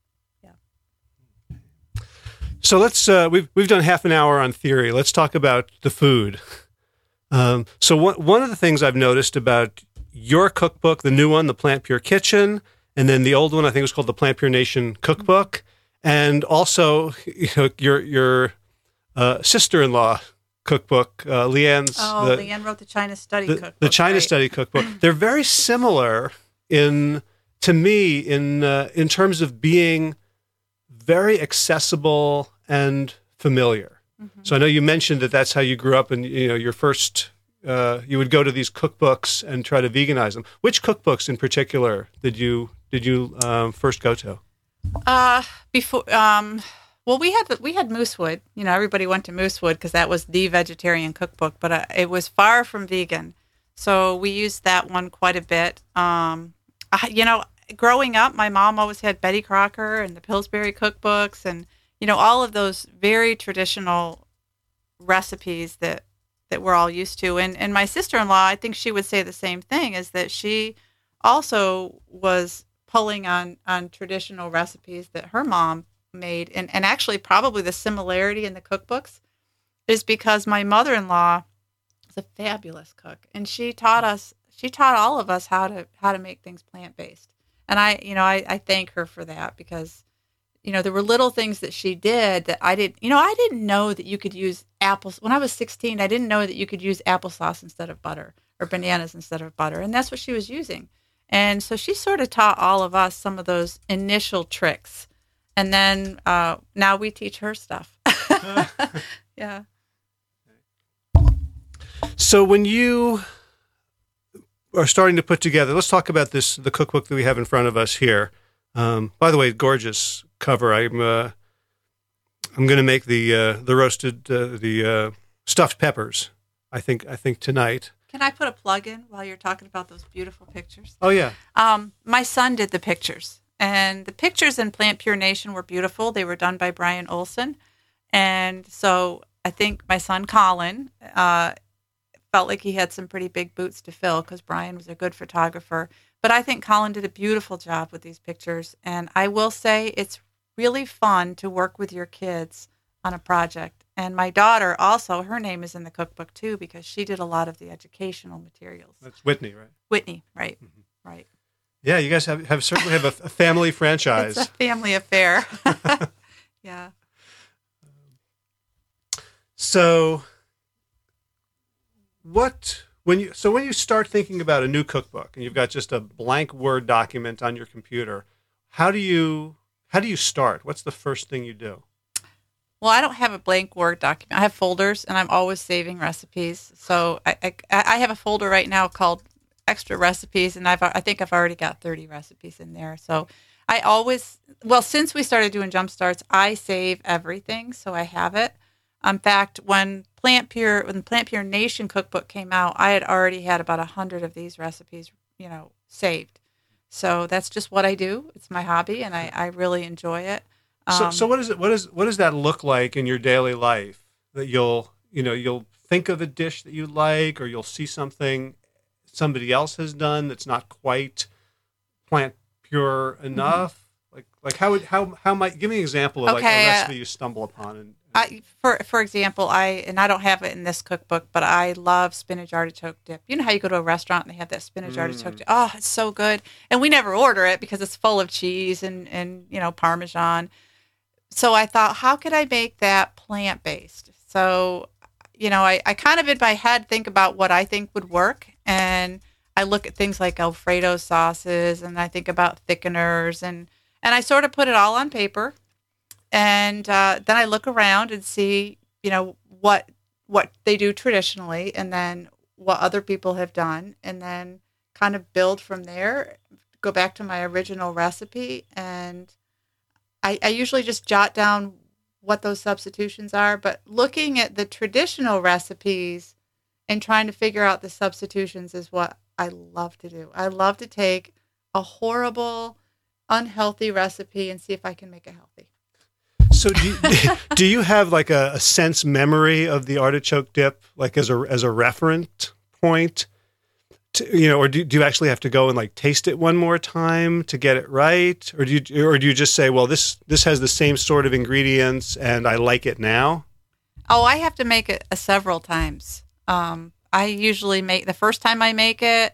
So let's uh, we've we've done half an hour on theory. Let's talk about the food. Um, so one one of the things I've noticed about your cookbook, the new one, the Plant Pure Kitchen, and then the old one I think was called the Plant Pure Nation Cookbook, and also you know, your your uh, sister-in-law cookbook, uh, Leanne's. Oh, the, Leanne wrote the China Study the, Cookbook. The China right? Study Cookbook. They're very similar in to me in uh, in terms of being very accessible and familiar. Mm-hmm. So I know you mentioned that that's how you grew up, and you know your first uh, you would go to these cookbooks and try to veganize them. Which cookbooks in particular did you did you um, first go to? Uh, before um, well, we had we had Moosewood. You know, everybody went to Moosewood because that was the vegetarian cookbook, but uh, it was far from vegan. So we used that one quite a bit. Um, I, you know. Growing up, my mom always had Betty Crocker and the Pillsbury cookbooks, and you know all of those very traditional recipes that that we're all used to. And and my sister-in-law, I think she would say the same thing, is that she also was pulling on on traditional recipes that her mom made, and and actually probably the similarity in the cookbooks is because my mother-in-law is a fabulous cook, and she taught us, she taught all of us how to how to make things plant-based. And I, you know, I, I thank her for that because, you know, there were little things that she did that I didn't, you know, I didn't know that you could use apples. When I was sixteen, I didn't know that you could use applesauce instead of butter or bananas instead of butter. And that's what she was using. And so she sort of taught all of us some of those initial tricks. And then uh, now we teach her stuff. Yeah. So when you are starting to put together, let's talk about this, the cookbook that we have in front of us here. Um, by the way, gorgeous cover. I'm uh, I'm going to make the uh, the roasted uh, the uh, stuffed peppers. I think I think tonight. Can I put a plug in while you're talking about those beautiful pictures? Oh yeah. Um, my son did the pictures, and the pictures in Plant Pure Nation were beautiful. They were done by Brian Olson, and so I think my son Colin uh, felt like he had some pretty big boots to fill because Brian was a good photographer. But I think Colin did a beautiful job with these pictures, and I will say it's really fun to work with your kids on a project. And my daughter also, her name is in the cookbook too because she did a lot of the educational materials. That's Whitney, right? Whitney, right, Mm-hmm. right. Yeah, you guys have, have certainly have a, a family franchise. It's a family affair. Yeah. So, what when you so when you start thinking about a new cookbook and you've got just a blank Word document on your computer, how do you how do you start? What's the first thing you do? Well, I don't have a blank Word document. I have folders, and I'm always saving recipes. So I, I, I have a folder right now called Extra Recipes, and I've I think I've already got thirty recipes in there. So I always, well, since we started doing Jump Starts, I save everything, so I have it. In fact, when Plant Pure, when the Plant Pure Nation cookbook came out, I had already had about a hundred of these recipes, you know, saved. So that's just what I do. It's my hobby, and I, I really enjoy it. So, Um, so what is it? What is what does that look like in your daily life? That you'll, you know, you'll think of a dish that you like, or you'll see something somebody else has done that's not quite plant pure enough. Mm-hmm. Like, like how would how how might give me an example of Okay, like a uh, recipe you stumble upon? And, and I, for for example, I and I don't have it in this cookbook, but I love spinach artichoke dip. You know how you go to a restaurant and they have that spinach Mm. artichoke dip? Oh, it's so good. And we never order it because it's full of cheese and and you know Parmesan. So I thought, how could I make that plant based? So, you know, I, I kind of in my head think about what I think would work, and I look at things like Alfredo sauces, and I think about thickeners, and and I sort of put it all on paper. And uh, then I look around and see, you know, what what they do traditionally, and then what other people have done, and then kind of build from there. Go back to my original recipe, and I, I usually just jot down what those substitutions are. But looking at the traditional recipes and trying to figure out the substitutions is what I love to do. I love to take a horrible, unhealthy recipe and see if I can make it healthy. so do you, do you have like a, a sense memory of the artichoke dip, like as a as a reference point? To, you know, or do, do you actually have to go and like taste it one more time to get it right, or do you or do you just say, well, this this has the same sort of ingredients and I like it now? Oh, I have to make it uh, several times. Um, I usually make the first time I make it,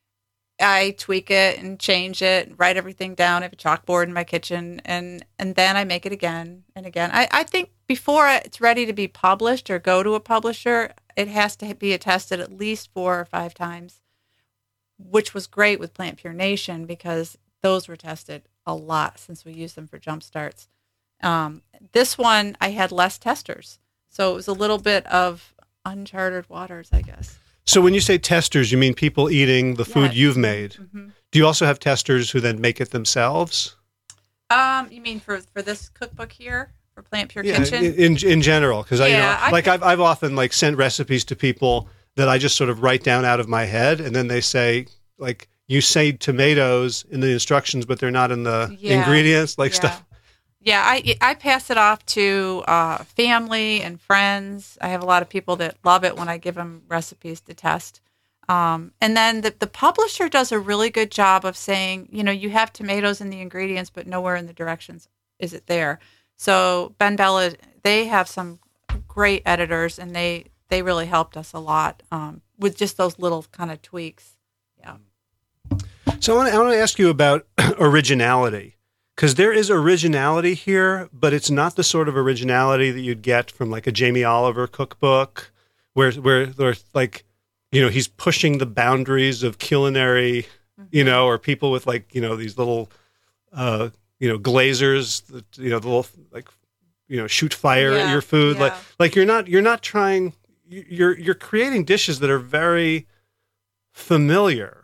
I tweak it and change it, and write everything down. I have a chalkboard in my kitchen, and and then I make it again and again. I, I think before it's ready to be published or go to a publisher, it has to be attested at least four or five times, which was great with Plant Pure Nation because those were tested a lot since we used them for Jump Starts. Um, this one, I had less testers. So it was a little bit of uncharted waters, I guess. So when you say testers, you mean people eating the food Yes. you've made. Mm-hmm. Do you also have testers who then make it themselves? Um, you mean for, for this cookbook here, for Plant Pure Yeah, Kitchen? in in general, because I you Yeah, know, I like think- I've I've often like sent recipes to people that I just sort of write down out of my head, and then they say like, you say tomatoes in the instructions, but they're not in the Yeah. ingredients, like Yeah. stuff. Yeah, I, I pass it off to uh, family and friends. I have a lot of people that love it when I give them recipes to test. Um, and then the, the publisher does a really good job of saying, you know, you have tomatoes in the ingredients, but nowhere in the directions is it there. So Ben Bella, they have some great editors, and they, they really helped us a lot um, with just those little kind of tweaks. Yeah. So I want to, I want to ask you about originality, because there is originality here, but it's not the sort of originality that you'd get from like a Jamie Oliver cookbook, where where there's like, you know, he's pushing the boundaries of culinary, mm-hmm. you know, or people with like, you know, these little, uh, you know, glazers, that, you know, the little like, you know, shoot fire yeah, at your food, yeah. like like you're not you're not trying, you're you're creating dishes that are very familiar.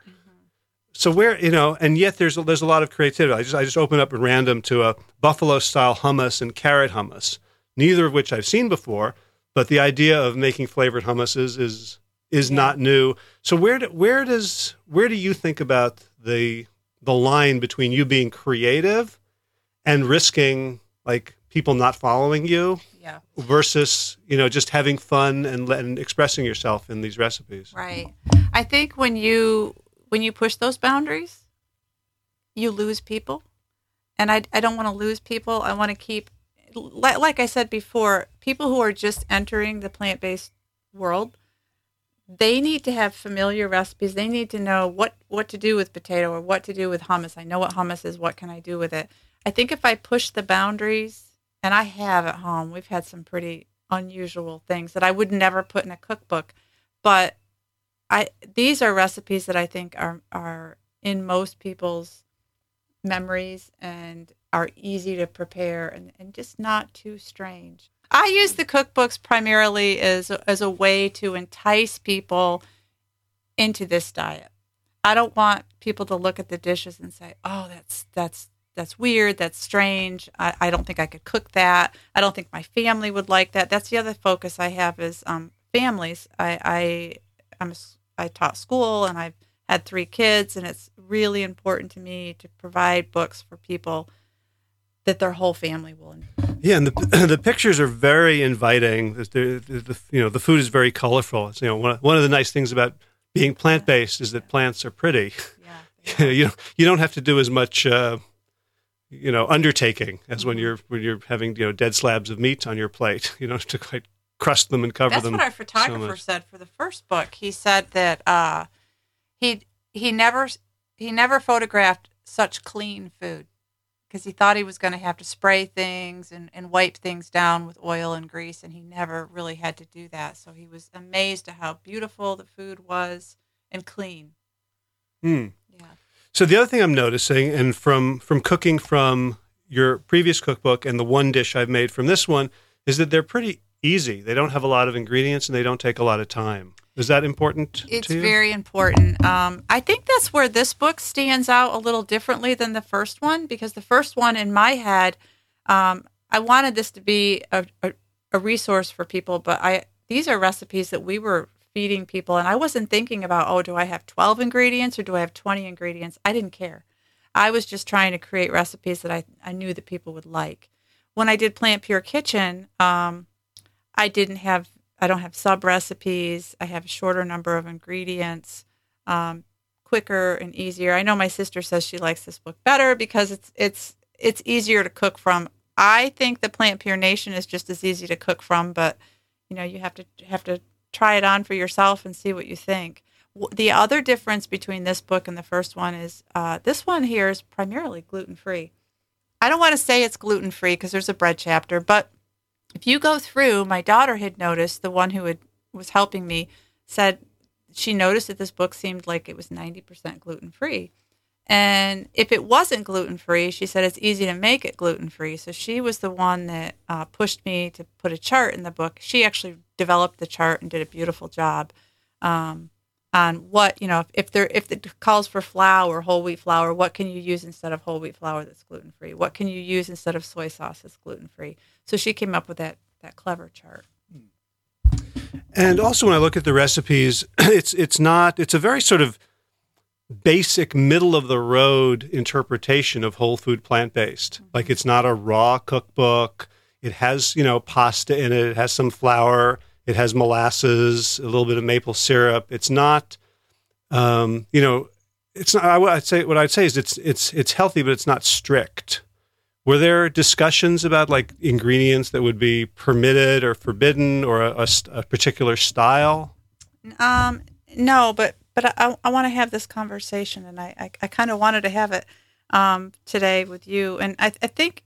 So where, you know, and yet there's a, there's a lot of creativity. I just I just opened up at random to a buffalo style hummus and carrot hummus, neither of which I've seen before. But the idea of making flavored hummuses is is yeah. not new. So where do, where does where do you think about the the line between you being creative and risking like people not following you, yeah. versus, you know, just having fun and and expressing yourself in these recipes? Right. I think when you When you push those boundaries, you lose people. And I, I don't want to lose people. I want to keep, like I said before, people who are just entering the plant-based world, they need to have familiar recipes. They need to know what, what to do with potato or what to do with hummus. I know what hummus is. What can I do with it? I think if I push the boundaries, and I have at home, we've had some pretty unusual things that I would never put in a cookbook, but I these are recipes that I think are are in most people's memories and are easy to prepare and, and just not too strange. I use the cookbooks primarily as a, as a way to entice people into this diet. I don't want people to look at the dishes and say, "Oh, that's that's that's weird. That's strange. I, I don't think I could cook that. I don't think my family would like that." That's the other focus I have is um, families. I, I I'm a I taught school and I've had three kids, and it's really important to me to provide books for people that their whole family will enjoy. Yeah, and the the pictures are very inviting. The, the, the you know the food is very colorful. It's, you know, one of, one of the nice things about being plant based is that yeah. plants are pretty. Yeah, you know, you don't have to do as much uh, you know undertaking as mm-hmm. when you're when you're having you know dead slabs of meat on your plate. You don't have to quite crust them and cover That's them. That's what our photographer so said for the first book. He said that uh, he he never he never photographed such clean food because he thought he was going to have to spray things and, and wipe things down with oil and grease, and he never really had to do that. So he was amazed at how beautiful the food was and clean. Mm. Yeah. So the other thing I'm noticing, and from from cooking from your previous cookbook and the one dish I've made from this one, is that they're pretty easy. They don't have a lot of ingredients and they don't take a lot of time. Is that important it's to you? It's very important. Um, I think that's where this book stands out a little differently than the first one, because the first one in my head, um, I wanted this to be a, a, a resource for people, but I these are recipes that we were feeding people, and I wasn't thinking about, oh, do I have twelve ingredients or do I have twenty ingredients? I didn't care. I was just trying to create recipes that I, I knew that people would like. When I did Plant Pure Kitchen, um, I didn't have, I don't have sub recipes. I have a shorter number of ingredients, um, quicker and easier. I know my sister says she likes this book better because it's it's it's easier to cook from. I think the Plant Pure Nation is just as easy to cook from, but you know you have to have to try it on for yourself and see what you think. The other difference between this book and the first one is uh, this one here is primarily gluten free. I don't want to say it's gluten free because there's a bread chapter, but if you go through, my daughter had noticed, the one who had, was helping me, said she noticed that this book seemed like it was ninety percent gluten-free. And if it wasn't gluten-free, she said it's easy to make it gluten-free. So she was the one that uh, pushed me to put a chart in the book. She actually developed the chart and did a beautiful job um, on what, you know, if, if there if it calls for flour, whole wheat flour, what can you use instead of whole wheat flour that's gluten-free? What can you use instead of soy sauce that's gluten-free? So she came up with that that clever chart. And also when I look at the recipes, it's it's not, it's a very sort of basic middle of the road interpretation of whole food plant-based. Mm-hmm. Like it's not a raw cookbook. It has, you know, pasta in it. It has some flour. It has molasses, a little bit of maple syrup. It's not, Um, you know, it's not. I, would say what I'd say is it's it's it's healthy, but it's not strict. Were there discussions about like ingredients that would be permitted or forbidden, or a, a, a particular style? Um, no, but but I, I want to have this conversation, and I I, I kind of wanted to have it um, today with you. And I, I think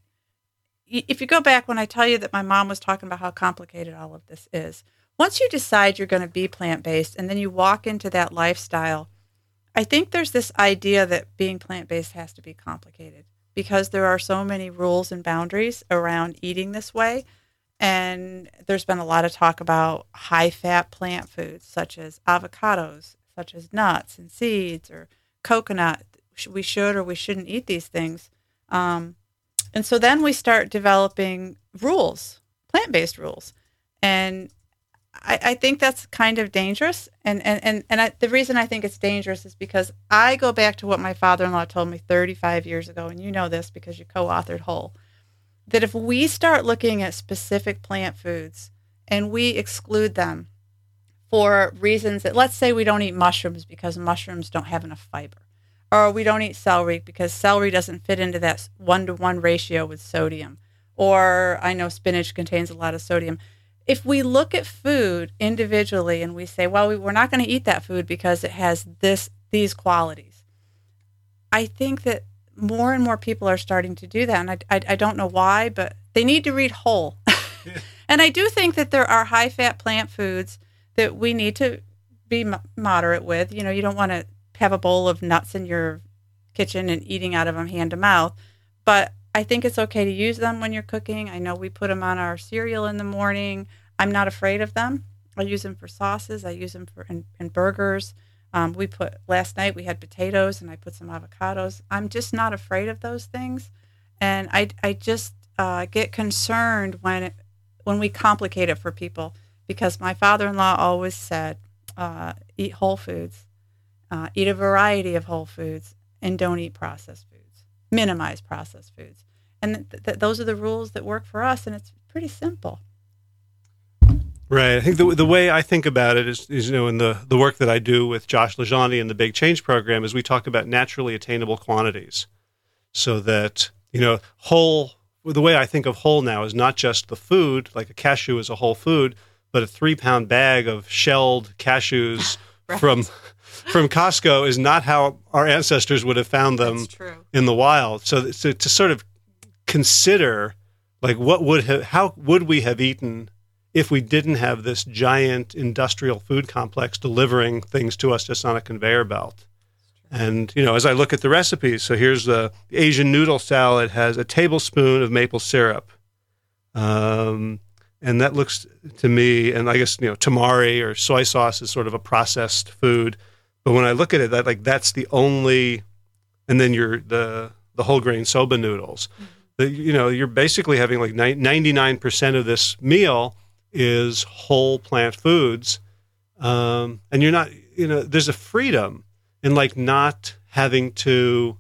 if you go back when I tell you that my mom was talking about how complicated all of this is, once you decide you're going to be plant-based and then you walk into that lifestyle, I think there's this idea that being plant-based has to be complicated because there are so many rules and boundaries around eating this way. And there's been a lot of talk about high-fat plant foods such as avocados, such as nuts and seeds or coconut. We should or we shouldn't eat these things. Um, and so then we start developing rules, plant-based rules. And I, I think that's kind of dangerous. And, and, and, and I, the reason I think it's dangerous is because I go back to what my father-in-law told me thirty-five years ago, and you know this because you co-authored Whole, that if we start looking at specific plant foods and we exclude them for reasons that, let's say we don't eat mushrooms because mushrooms don't have enough fiber, or we don't eat celery because celery doesn't fit into that one-to-one ratio with sodium, or I know spinach contains a lot of sodium. If we look at food individually and we say, well, we, we're not going to eat that food because it has this these qualities, I think that more and more people are starting to do that. And I, I, I don't know why, but they need to read Whole. Yeah. And I do think that there are high-fat plant foods that we need to be m- moderate with. You know, you don't want to have a bowl of nuts in your kitchen and eating out of them hand to mouth. But I think it's okay to use them when you're cooking. I know we put them on our cereal in the morning. I'm not afraid of them. I use them for sauces. I use them for in, in burgers. Um, we put last night we had potatoes and I put some avocados. I'm just not afraid of those things, and I I just uh, get concerned when it, when we complicate it for people, because my father-in-law always said, uh, eat whole foods, uh, eat a variety of whole foods, and don't eat processed foods. Minimize processed foods, and th- th- those are the rules that work for us, and it's pretty simple. Right. I think the the way I think about it is, is you know, in the, the work that I do with Josh LaJaunie and the Big Change program, is we talk about naturally attainable quantities, so that, you know, whole, the way I think of whole now is not just the food, like a cashew is a whole food, but a three pound bag of shelled cashews right. from from Costco is not how our ancestors would have found them in the wild. So, so to sort of consider, like, what would have, how would we have eaten if we didn't have this giant industrial food complex delivering things to us just on a conveyor belt. And, you know, as I look at the recipes, so here's the Asian noodle salad has a tablespoon of maple syrup. Um, and that looks to me, and I guess, you know, tamari or soy sauce is sort of a processed food. But when I look at it, that like that's the only, and then you're the, the whole grain soba noodles. Mm-hmm. The, you know, you're basically having like ninety-nine percent of this meal is whole plant foods. Um, and you're not, you know, there's a freedom in like not having to,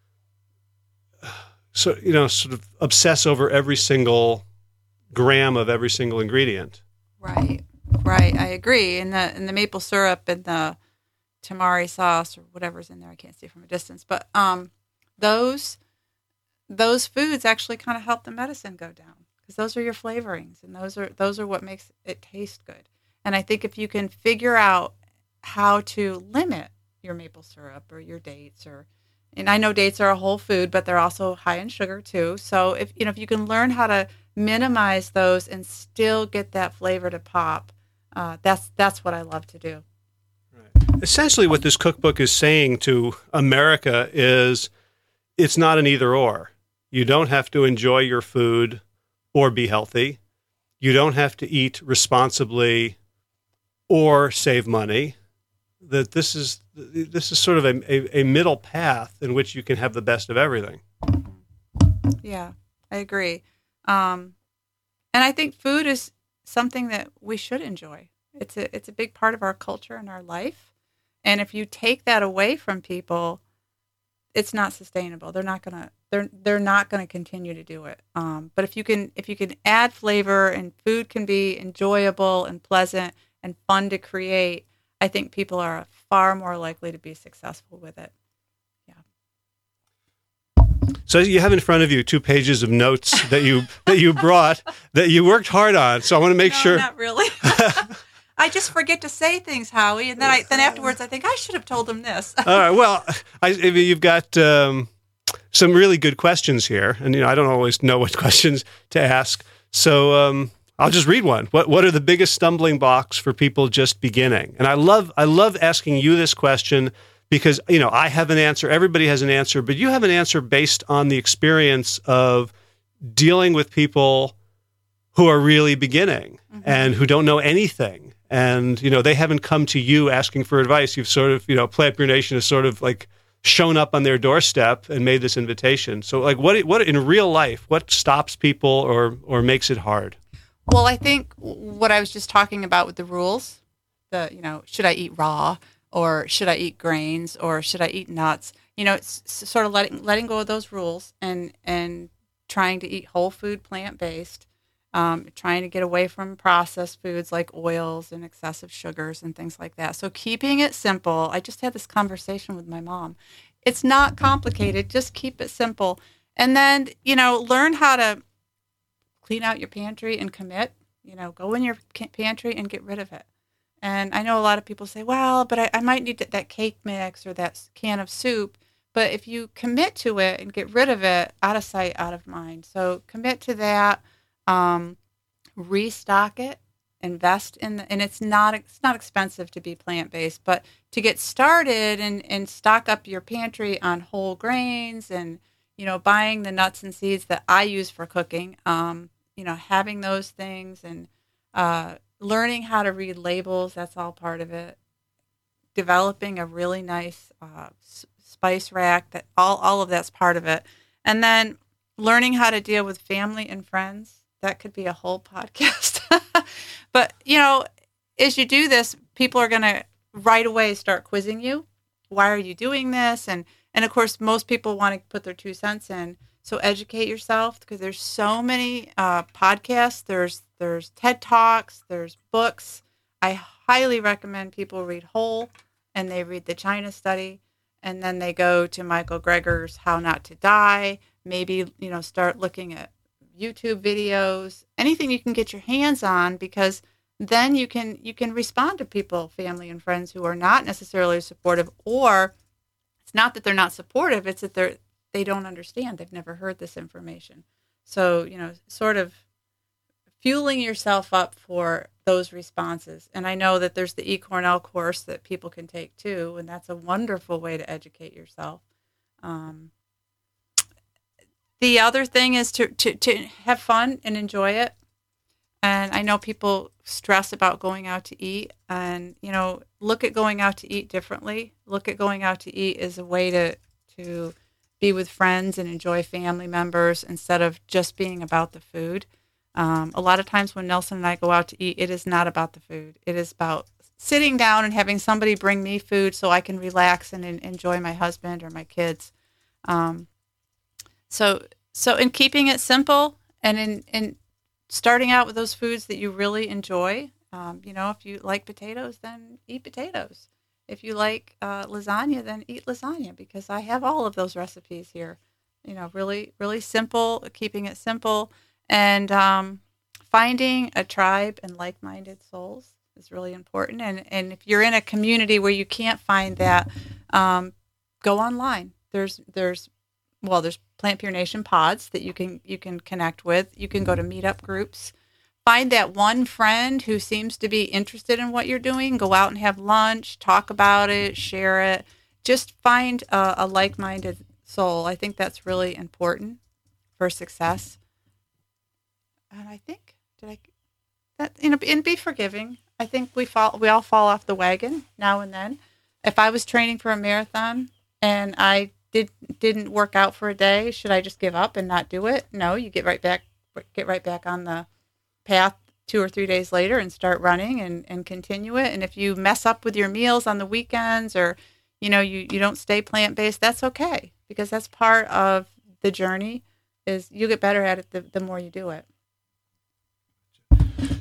so, you know, sort of obsess over every single gram of every single ingredient. Right. Right. I agree. And the, and the maple syrup and the tamari sauce or whatever's in there, I can't see from a distance, but, um, those, those foods actually kind of help the medicine go down. Because those are your flavorings, and those are those are what makes it taste good. And I think if you can figure out how to limit your maple syrup or your dates, or, and I know dates are a whole food, but they're also high in sugar too. So if you know if you can learn how to minimize those and still get that flavor to pop, uh, that's that's what I love to do. Right. Essentially, what this cookbook is saying to America is, it's not an either or. You don't have to enjoy your food or be healthy. You don't have to eat responsibly or save money. That this is this is sort of a, a, a middle path in which you can have the best of everything. Yeah, I agree. Um, and I think food is something that we should enjoy. It's a it's a big part of our culture and our life. And if you take that away from people, it's not sustainable. They're not gonna they're they're not gonna continue to do it. Um, but if you can if you can add flavor, and food can be enjoyable and pleasant and fun to create, I I think people are far more likely to be successful with it. So you have in front of you two pages of notes that you that you brought that you worked hard on. So I want to make no, sure. Not really. I just forget to say things, Howie, and then I then afterwards I think I should have told him this. All right. Well, I, I mean, you've got um, some really good questions here, and you know I don't always know what questions to ask. So um, I'll just read one. What What are the biggest stumbling blocks for people just beginning? And I love I love asking you this question. Because, you know, I have an answer, everybody has an answer, but you have an answer based on the experience of dealing with people who are really beginning mm-hmm. and who don't know anything. And, you know, they haven't come to you asking for advice. You've sort of, you know, Plant Pure Nation has sort of like shown up on their doorstep and made this invitation. So, like, what what in real life, what stops people or or makes it hard? Well, I think what I was just talking about with the rules, the, you know, should I eat raw? Or should I eat grains? Or should I eat nuts? You know, it's sort of letting letting go of those rules and and trying to eat whole food, plant based. Um, trying to get away from processed foods like oils and excessive sugars and things like that. So keeping it simple. I just had this conversation with my mom. It's not complicated. Just keep it simple, and then you know, learn how to clean out your pantry and commit. You know, go in your pantry and get rid of it. And I know a lot of people say, well, but I, I might need that cake mix or that can of soup. But if you commit to it and get rid of it, out of sight, out of mind. So commit to that, um, restock it, invest in, the, and it's not it's not expensive to be plant-based. But to get started and, and stock up your pantry on whole grains and, you know, buying the nuts and seeds that I use for cooking, um, you know, having those things and, uh, learning how to read labels, that's all part of it. Developing a really nice uh, spice rack, that all, all of that's part of it. And then learning how to deal with family and friends. That could be a whole podcast. But, you know, as you do this, people are going to right away start quizzing you. Why are you doing this? And, and of course, most people want to put their two cents in. So educate yourself because there's so many uh, podcasts. There's there's TED Talks. There's books. I highly recommend people read Whole, and they read the China Study, and then they go to Michael Greger's How Not to Die. Maybe you know start looking at YouTube videos, anything you can get your hands on, because then you can you can respond to people, family and friends who are not necessarily supportive, or it's not that they're not supportive. It's that they're they don't understand. They've never heard this information. So, you know, sort of fueling yourself up for those responses. And I know that there's the eCornell course that people can take too, and that's a wonderful way to educate yourself. Um, the other thing is to, to, to have fun and enjoy it. And I know people stress about going out to eat, and, you know, look at going out to eat differently. Look at going out to eat as a way to, to, be with friends and enjoy family members instead of just being about the food. Um, a lot of times when Nelson and I go out to eat, it is not about the food. It is about sitting down and having somebody bring me food so I can relax and, and enjoy my husband or my kids. Um, so, so in keeping it simple and in, in starting out with those foods that you really enjoy, um, you know, if you like potatoes, then eat potatoes. If you like uh, lasagna, then eat lasagna, because I have all of those recipes here. You know, really, really simple, keeping it simple, and um, finding a tribe and like-minded souls is really important. And and if you're in a community where you can't find that, um, go online. There's there's well, there's Plant Pure Nation pods that you can you can connect with. You can go to meetup groups. Find that one friend who seems to be interested in what you're doing. Go out and have lunch, talk about it, share it. Just find a, a like-minded soul. I think that's really important for success. And I think, did I, that, you know, and be forgiving. I think we fall, we all fall off the wagon now and then. If I was training for a marathon and I did, didn't work out for a day, should I just give up and not do it? No, you get right back, get right back on the path two or three days later and start running and, and continue it. And if you mess up with your meals on the weekends, or, you know, you, you don't stay plant-based, that's okay, because that's part of the journey. Is you get better at it the, the more you do it.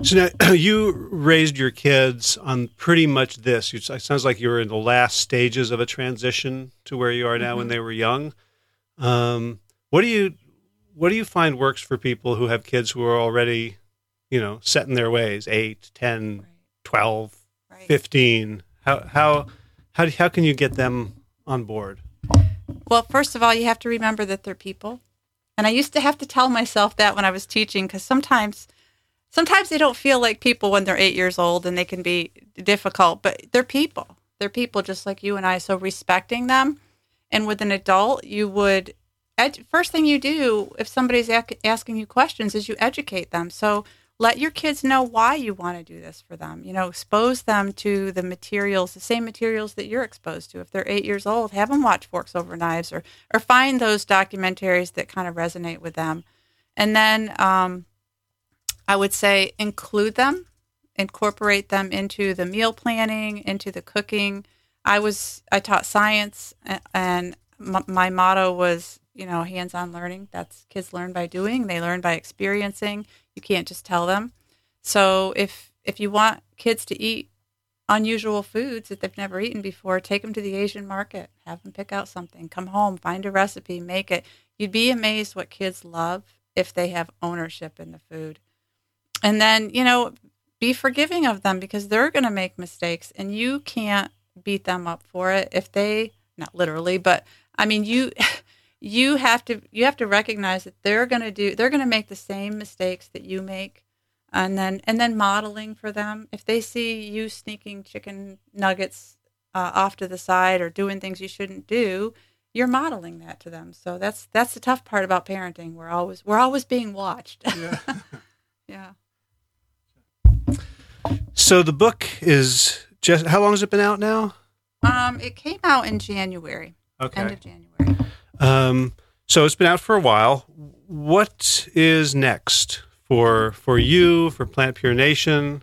So now you raised your kids on pretty much this. You, it sounds like you were in the last stages of a transition to where you are now. Mm-hmm. When they were young. Um, what do you what do you find works for people who have kids who are already, you know, set in their ways, eight, ten, right. twelve, right. fifteen? How how how how can you get them on board? Well, first of all, you have to remember that they're people. And I used to have to tell myself that when I was teaching, because sometimes Sometimes they don't feel like people when they're eight years old, and they can be difficult, but they're people. They're people just like you and I. So respecting them. And with an adult, you would, ed- first thing you do if somebody's ac- asking you questions is you educate them. So let your kids know why you want to do this for them. You know, expose them to the materials, the same materials that you're exposed to. If they're eight years old, have them watch Forks Over Knives, or, or find those documentaries that kind of resonate with them. And then, um, I would say include them, incorporate them into the meal planning, into the cooking. I was I taught science, and m- my motto was, you know, hands-on learning. That's kids learn by doing. They learn by experiencing. You can't just tell them. So if if you want kids to eat unusual foods that they've never eaten before, take them to the Asian market. Have them pick out something. Come home, find a recipe, make it. You'd be amazed what kids love if they have ownership in the food. And then, you know, be forgiving of them, because they're going to make mistakes, and you can't beat them up for it. If they, not literally, but I mean, you, you have to, you have to recognize that they're going to do, they're going to make the same mistakes that you make. And then, and then modeling for them. If they see you sneaking chicken nuggets uh, off to the side or doing things you shouldn't do, you're modeling that to them. So that's, that's the tough part about parenting. We're always, we're always being watched. Yeah. Yeah. So the book is just, how long has it been out now? Um, it came out in January. Okay. End of January. Um, so it's been out for a while. What is next for for you, for Plant Pure Nation?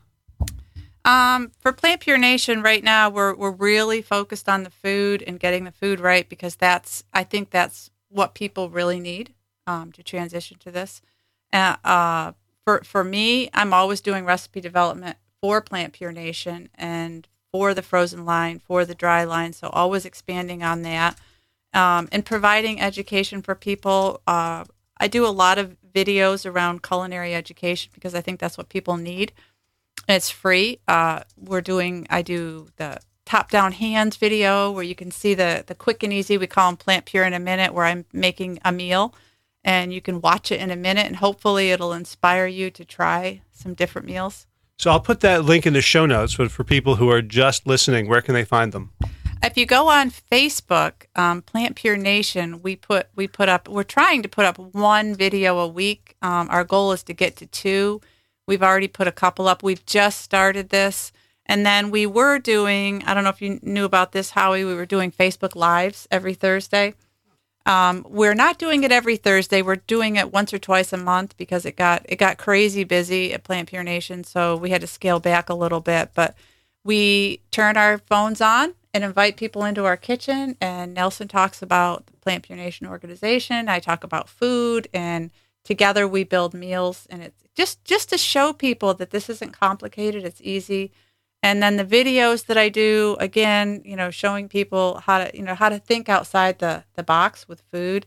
Um, for Plant Pure Nation right now, we're we're really focused on the food and getting the food right, because that's, I think that's what people really need um, to transition to this. Uh, uh, for for me, I'm always doing recipe development for Plant Pure Nation and for the frozen line, for the dry line. So always expanding on that, um, and providing education for people. Uh, I do a lot of videos around culinary education, because I think that's what people need. It's free. Uh, we're doing, I do the top down hands video where you can see the, the quick and easy. We call them Plant Pure in a minute, where I'm making a meal and you can watch it in a minute, and hopefully it'll inspire you to try some different meals. So I'll put that link in the show notes, but for people who are just listening, where can they find them? If you go on Facebook, um, Plant Pure Nation, we put we put up, we're trying to put up one video a week. Um, our goal is to get to two. We've already put a couple up. We've just started this. And then we were doing, I don't know if you knew about this, Howie, we were doing Facebook Lives every Thursday. Um, we're not doing it every Thursday. We're doing it once or twice a month, because it got it got crazy busy at Plant Pure Nation, so we had to scale back a little bit. But we turn our phones on and invite people into our kitchen, and Nelson talks about the Plant Pure Nation organization. I talk about food, and together we build meals, and it's just just to show people that this isn't complicated. It's easy. And then the videos that I do, again, you know, showing people how to, you know, how to think outside the, the box with food.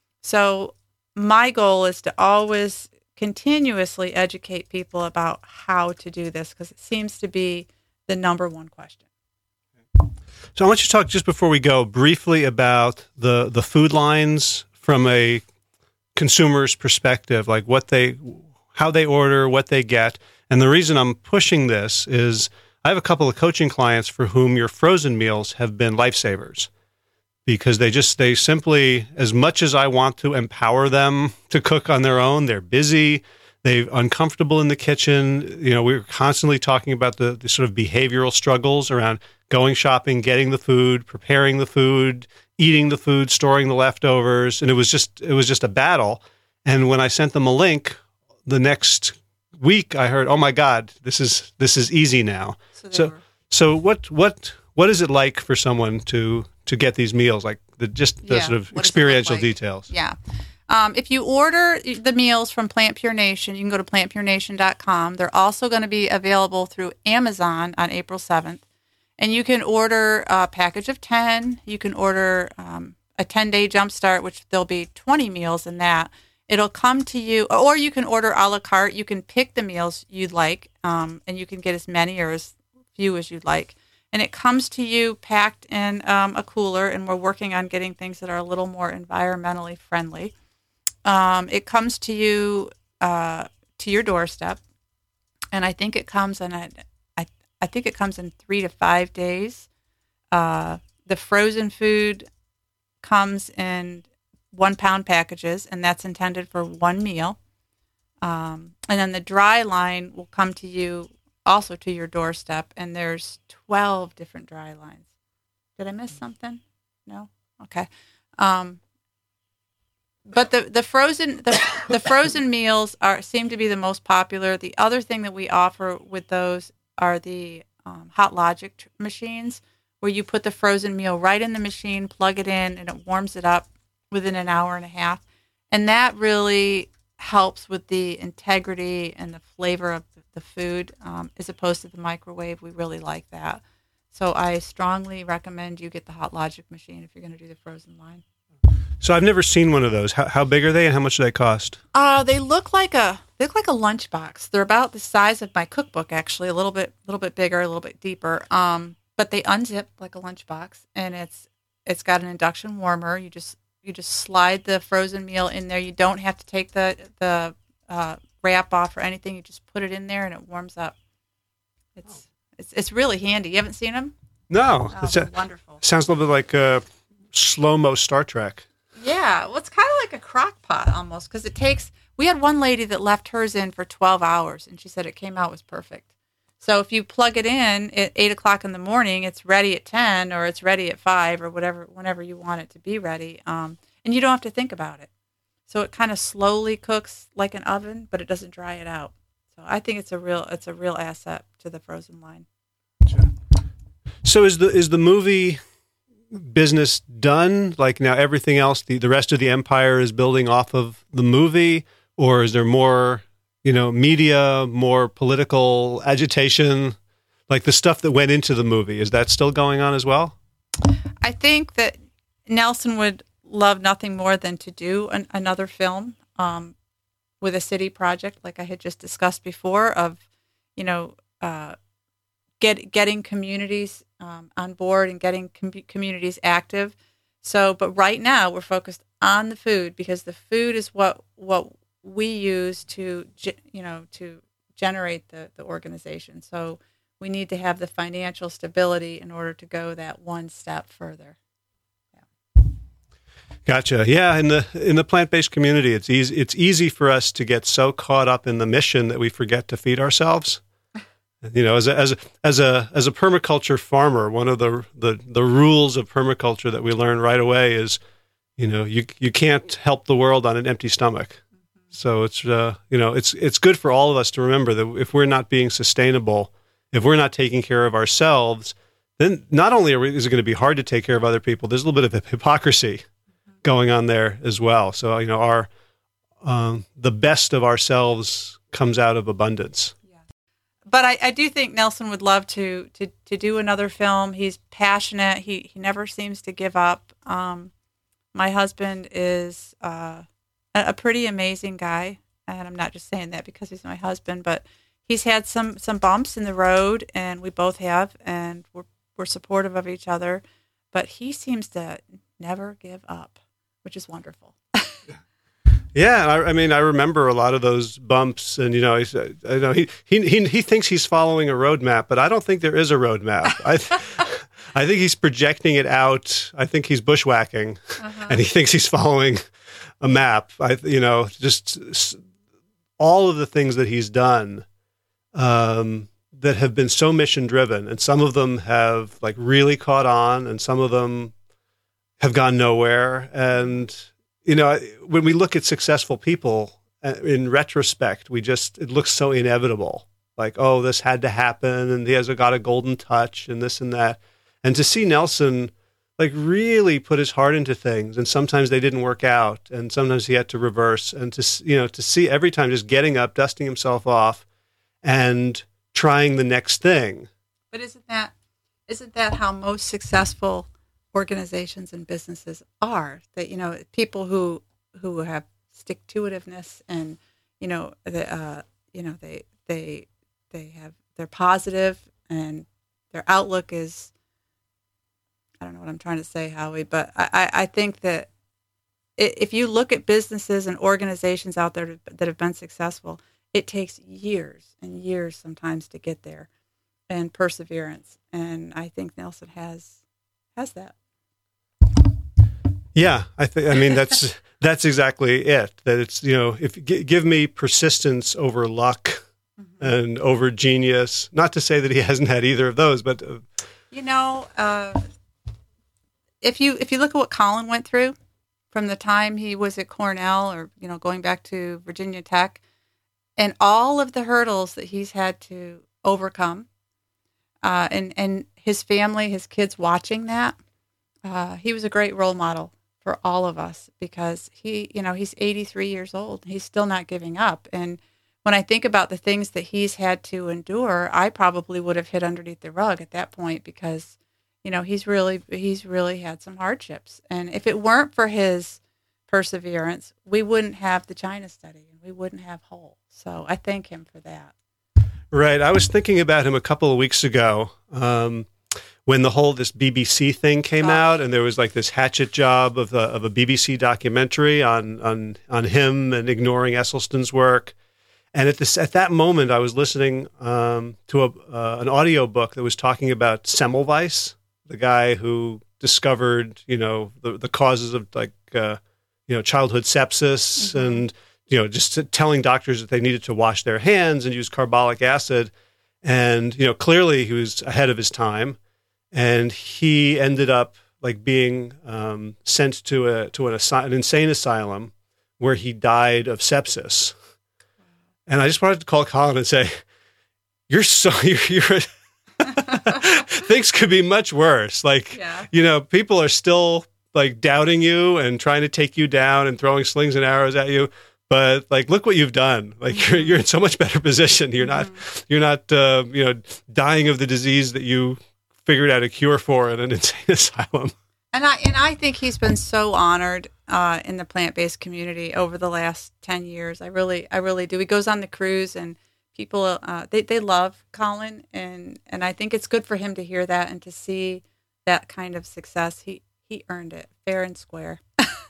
So my goal is to always continuously educate people about how to do this, because it seems to be the number one question. So I want you to talk, just before we go, briefly about the, the food lines from a consumer's perspective, like what they, how they order, what they get. And the reason I'm pushing this is I have a couple of coaching clients for whom your frozen meals have been lifesavers, because they just, they simply, as much as I want to empower them to cook on their own, they're busy, they're uncomfortable in the kitchen. You know, we were constantly talking about the, the sort of behavioral struggles around going shopping, getting the food, preparing the food, eating the food, storing the leftovers. And it was just, it was just a battle. And when I sent them a link the next week, I heard, oh my God, this is, this is easy now. So, so, were... so what, what, what is it like for someone to, to get these meals? Like the, just the yeah, sort of experiential like? details. Yeah. Um, if you order the meals from Plant Pure Nation, you can go to plant pure nation dot com. They're also going to be available through Amazon on April seventh. And you can order a package of ten. You can order um, a ten-day Jumpstart, which there'll be twenty meals in that. It'll come to you, or you can order a la carte. You can pick the meals you'd like, um, and you can get as many or as few as you'd like. And it comes to you packed in um, a cooler, and we're working on getting things that are a little more environmentally friendly. Um, it comes to you uh, to your doorstep, and I think it comes in a, I, I think it comes in three to five days. Uh, the frozen food comes in one pound packages, and that's intended for one meal. Um, and then the dry line will come to you also to your doorstep, and there's twelve different dry lines. Did I miss something? No? Okay. Um, but the, the frozen the, the frozen meals are seem to be the most popular. The other thing that we offer with those are the um, Hot Logic t- machines, where you put the frozen meal right in the machine, plug it in, and it warms it up within an hour and a half. And that really helps with the integrity and the flavor of the food, um, as opposed to the microwave. We really like that. So I strongly recommend you get the Hot Logic machine if you're going to do the frozen line. So I've never seen one of those. How, how big are they, and how much do they cost? Uh, they look like a they look like a lunchbox. They're about the size of my cookbook, actually, a little bit little bit bigger, a little bit deeper. Um, but they unzip like a lunchbox, and it's it's got an induction warmer. You just you just slide the frozen meal in there. You don't have to take the the uh, wrap off or anything. You just put it in there, and it warms up. It's oh. it's it's really handy. You haven't seen them? No, oh, it's a, wonderful. Sounds a little bit like uh, slow-mo Star Trek. Yeah, well, it's kind of like a crock pot almost, because it takes, we had one lady that left hers in for twelve hours, and she said it came out was perfect. So if you plug it in at eight o'clock in the morning, it's ready at ten, or it's ready at five, or whatever, whenever you want it to be ready. Um, and you don't have to think about it. So it kind of slowly cooks like an oven, but it doesn't dry it out. So I think it's a real, it's a real asset to the frozen line. So is the is the movie business done? Like now everything else, the, the rest of the empire is building off of the movie? Or is there more, you know, media, more political agitation, like the stuff that went into the movie? Is that still going on as well? I think that Nelson would love nothing more than to do an, another film um, with a city project, like I had just discussed before, of, you know, uh, get getting communities um, on board and getting com- communities active. So, but right now we're focused on the food, because the food is what what we use to ge- you know to generate the the organization. So we need to have the financial stability in order to go that one step further. Yeah. Gotcha. Yeah, in the in the plant-based community, it's easy it's easy for us to get so caught up in the mission that we forget to feed ourselves. You know, as a, as a, as a as a permaculture farmer, one of the, the the rules of permaculture that we learn right away is, you know, you you can't help the world on an empty stomach. Mm-hmm. So it's uh, you know, it's it's good for all of us to remember that if we're not being sustainable, if we're not taking care of ourselves, then not only are we, is it going to be hard to take care of other people, there's a little bit of hypocrisy mm-hmm. going on there as well. So you know, our um, the best of ourselves comes out of abundance. But I, I do think Nelson would love to, to, to do another film. He's passionate. He he never seems to give up. Um, my husband is uh, a, a pretty amazing guy, and I'm not just saying that because he's my husband, but he's had some, some bumps in the road, and we both have, and we're we're supportive of each other. But he seems to never give up, which is wonderful. Yeah, I, I mean, I remember a lot of those bumps, and you know, he's, I know he, he he he thinks he's following a roadmap, but I don't think there is a roadmap. I th- I think he's projecting it out. I think he's bushwhacking, uh-huh. and he thinks he's following a map. I you know, just all of the things that he's done um, that have been so mission driven, and some of them have like really caught on, and some of them have gone nowhere, and. You know, when we look at successful people in retrospect, we just, it looks so inevitable. Like, oh, this had to happen, and he has got a golden touch, and this and that. And to see Nelson, like really put his heart into things, and sometimes they didn't work out, and sometimes he had to reverse, and to you know to see every time just getting up, dusting himself off, and trying the next thing. But isn't that isn't that how most successful organizations and businesses are? That you know people who who have stick to itiveness, and you know the uh, you know they they they have they're positive, and their outlook is, I don't know what I'm trying to say, Howie, but I, I think that if you look at businesses and organizations out there that have been successful, it takes years and years sometimes to get there, and perseverance. And I think Nelson has has that. Yeah, I think. I mean, that's that's exactly it. That it's you know, if g- give me persistence over luck mm-hmm. and over genius. Not to say that he hasn't had either of those, but uh, you know. Uh, If you if you look at what Colin went through from the time he was at Cornell, or you know going back to Virginia Tech, and all of the hurdles that he's had to overcome, uh, and and his family, his kids watching that, uh, he was a great role model for all of us, because he you know he's eighty-three years old, he's still not giving up. And when I think about the things that he's had to endure, I probably would have hid underneath the rug at that point, because you know, he's really he's really had some hardships. And if it weren't for his perseverance, we wouldn't have the China study, and we wouldn't have Hull. So I thank him for that. Right. I was thinking about him a couple of weeks ago um, when the whole this B B C thing came oh. out, and there was like this hatchet job of, the, of a B B C documentary on, on, on him and ignoring Esselstyn's work. And at this at that moment, I was listening um, to a, uh, an audio book that was talking about Semmelweis, the guy who discovered, you know, the, the causes of like, uh, you know, childhood sepsis mm-hmm. and, you know, just telling doctors that they needed to wash their hands and use carbolic acid. And, you know, clearly he was ahead of his time, and he ended up like being um, sent to a, to an, asy- an insane asylum where he died of sepsis. And I just wanted to call Colin and say, you're so, you're, you're things could be much worse. Like, yeah. you know, people are still like doubting you and trying to take you down and throwing slings and arrows at you. But like, look what you've done. Like, mm-hmm. you're you're in so much better position. You're mm-hmm. not you're not uh, you know dying of the disease that you figured out a cure for in an insane asylum. And I and I think he's been so honored uh, in the plant-based community over the last ten years. I really I really do. He goes on the cruise, and people, uh, they, they love Colin, and, and I think it's good for him to hear that and to see that kind of success. He he earned it fair and square.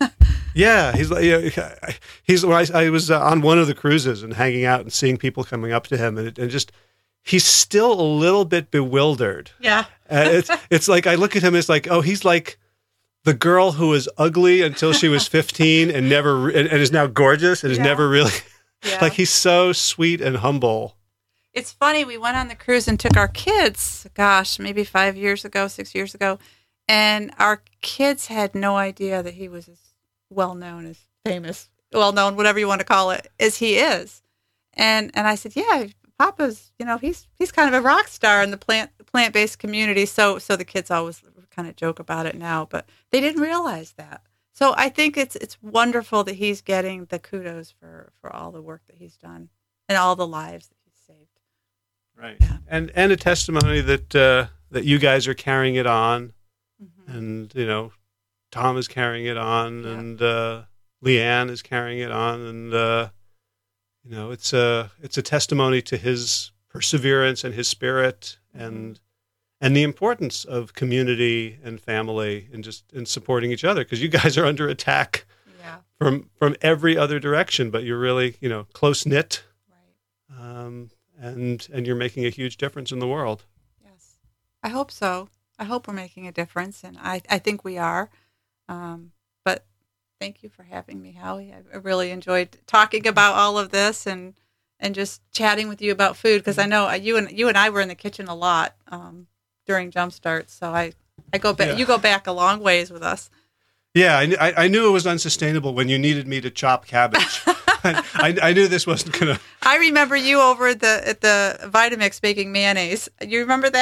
Yeah, he's like, you know, he's. When I, I was uh, on one of the cruises and hanging out and seeing people coming up to him, and, it, and just he's still a little bit bewildered. Yeah, uh, it's it's like I look at him, it's like, oh, he's like the girl who was ugly until she was fifteen and never and, and is now gorgeous and is yeah. never really. Yeah. Like, he's so sweet and humble. It's funny. We went on the cruise and took our kids, gosh, maybe five years ago, six years ago. And our kids had no idea that he was as well-known, as famous, well-known, whatever you want to call it, as he is. And and I said, yeah, Papa's, you know, he's he's kind of a rock star in the plant, plant-based community. So, so the kids always kind of joke about it now, but they didn't realize that. So I think it's it's wonderful that he's getting the kudos for, for all the work that he's done and all the lives that he's saved. Right, yeah. and and a testimony that uh, that you guys are carrying it on, mm-hmm. and you know, Tom is carrying it on, yeah. and uh, Leanne is carrying it on, and uh, you know, it's a it's a testimony to his perseverance and his spirit, mm-hmm. and. And the importance of community and family and just in supporting each other, because you guys are under attack yeah. from from every other direction, but you're really, you know, close knit, right. um, and and you're making a huge difference in the world. Yes, I hope so. I hope we're making a difference, and I, I think we are. Um, but thank you for having me, Howie. I, I really enjoyed talking about all of this and and just chatting with you about food, because I know you and you and I were in the kitchen a lot. Um, during Jumpstart, so I, I go back. Yeah. You go back a long ways with us. Yeah, I, I knew it was unsustainable when you needed me to chop cabbage. I, I knew this wasn't gonna. I remember you over at the at the Vitamix making mayonnaise. You remember that?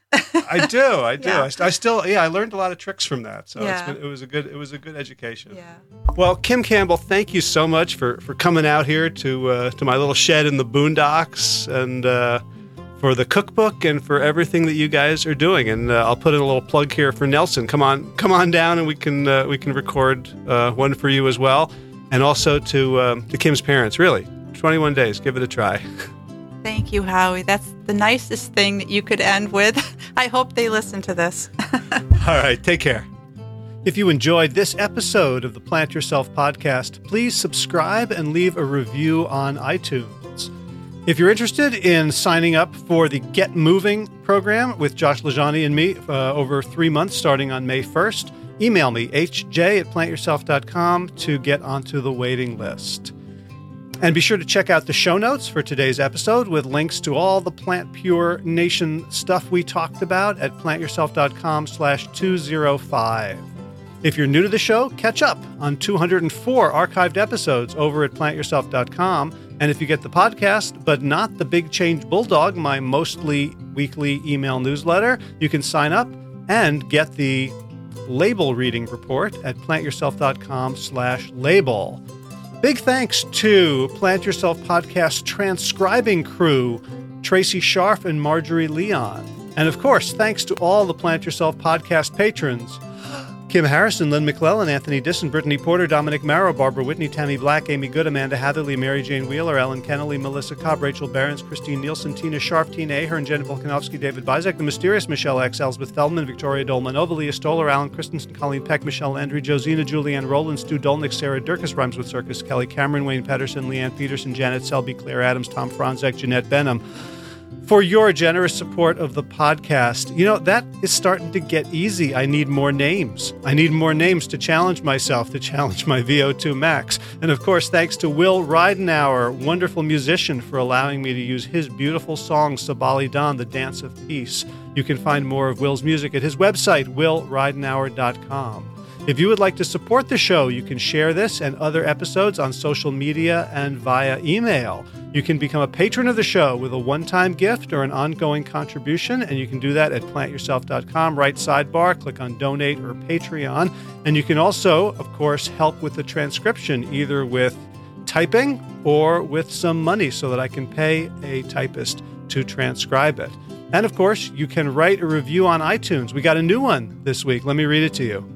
I do, I do. Yeah. I, st- I still, yeah, I learned a lot of tricks from that. So Yeah. it's been, it was a good, it was a good education. Yeah. Well, Kim Campbell, thank you so much for, for coming out here to uh, to my little shed in the boondocks, and uh, for the cookbook, and for everything that you guys are doing. And uh, I'll put in a little plug here for Nelson. Come on, come on down, and we can uh, we can record uh, one for you as well, and also to um, to Kim's parents. Really, twenty-one days. Give it a try. Thank you, Howie. That's the nicest thing that you could end with. I hope they listen to this. All right, take care. If you enjoyed this episode of the Plant Yourself podcast, please subscribe and leave a review on iTunes. If you're interested in signing up for the Get Moving program with Josh LaJaunie and me uh, over three months starting on May first, email me, h j at plant yourself dot com, to get onto the waiting list. And be sure to check out the show notes for today's episode with links to all the Plant Pure Nation stuff we talked about at plant yourself dot com slash two oh five. If you're new to the show, catch up on two hundred four archived episodes over at plant yourself dot com. And if you get the podcast, but not the Big Change Bulldog, my mostly weekly email newsletter, you can sign up and get the label reading report at plant yourself dot com slash label. Big thanks to Plant Yourself Podcast transcribing crew, Tracy Scharf and Marjorie Leon. And of course, thanks to all the Plant Yourself Podcast patrons, Kim Harrison, Lynn McClellan, Anthony Disson, Brittany Porter, Dominic Marrow, Barbara Whitney, Tammy Black, Amy Good, Amanda Hatherley, Mary Jane Wheeler, Ellen Kennelly, Melissa Cobb, Rachel Behrens, Christine Nielsen, Tina Sharp, Tina Ahern, Jen Volkanovsky, David Bizek, The Mysterious Michelle X, Elizabeth Feldman, Victoria Dolmanova, Leah Stoller, Alan Christensen, Colleen Peck, Michelle Landry, Josina, Julianne Rowland, Stu Dolnick, Sarah Durkis, Rhymes with Circus, Kelly Cameron, Wayne Pedersen, Leanne Peterson, Janet Selby, Claire Adams, Tom Franzek, Jeanette Benham, for your generous support of the podcast. You know, that is starting to get easy. I need more names. I need more names to challenge myself, to challenge my V O two max. And of course, thanks to Will Ridenauer, wonderful musician, for allowing me to use his beautiful song, Sabali Dan, The Dance of Peace. You can find more of Will's music at his website, will ridenauer dot com. If you would like to support the show, you can share this and other episodes on social media and via email. You can become a patron of the show with a one-time gift or an ongoing contribution, and you can do that at plant yourself dot com, right sidebar, click on Donate or Patreon. And you can also, of course, help with the transcription, either with typing or with some money so that I can pay a typist to transcribe it. And of course, you can write a review on iTunes. We got a new one this week. Let me read it to you.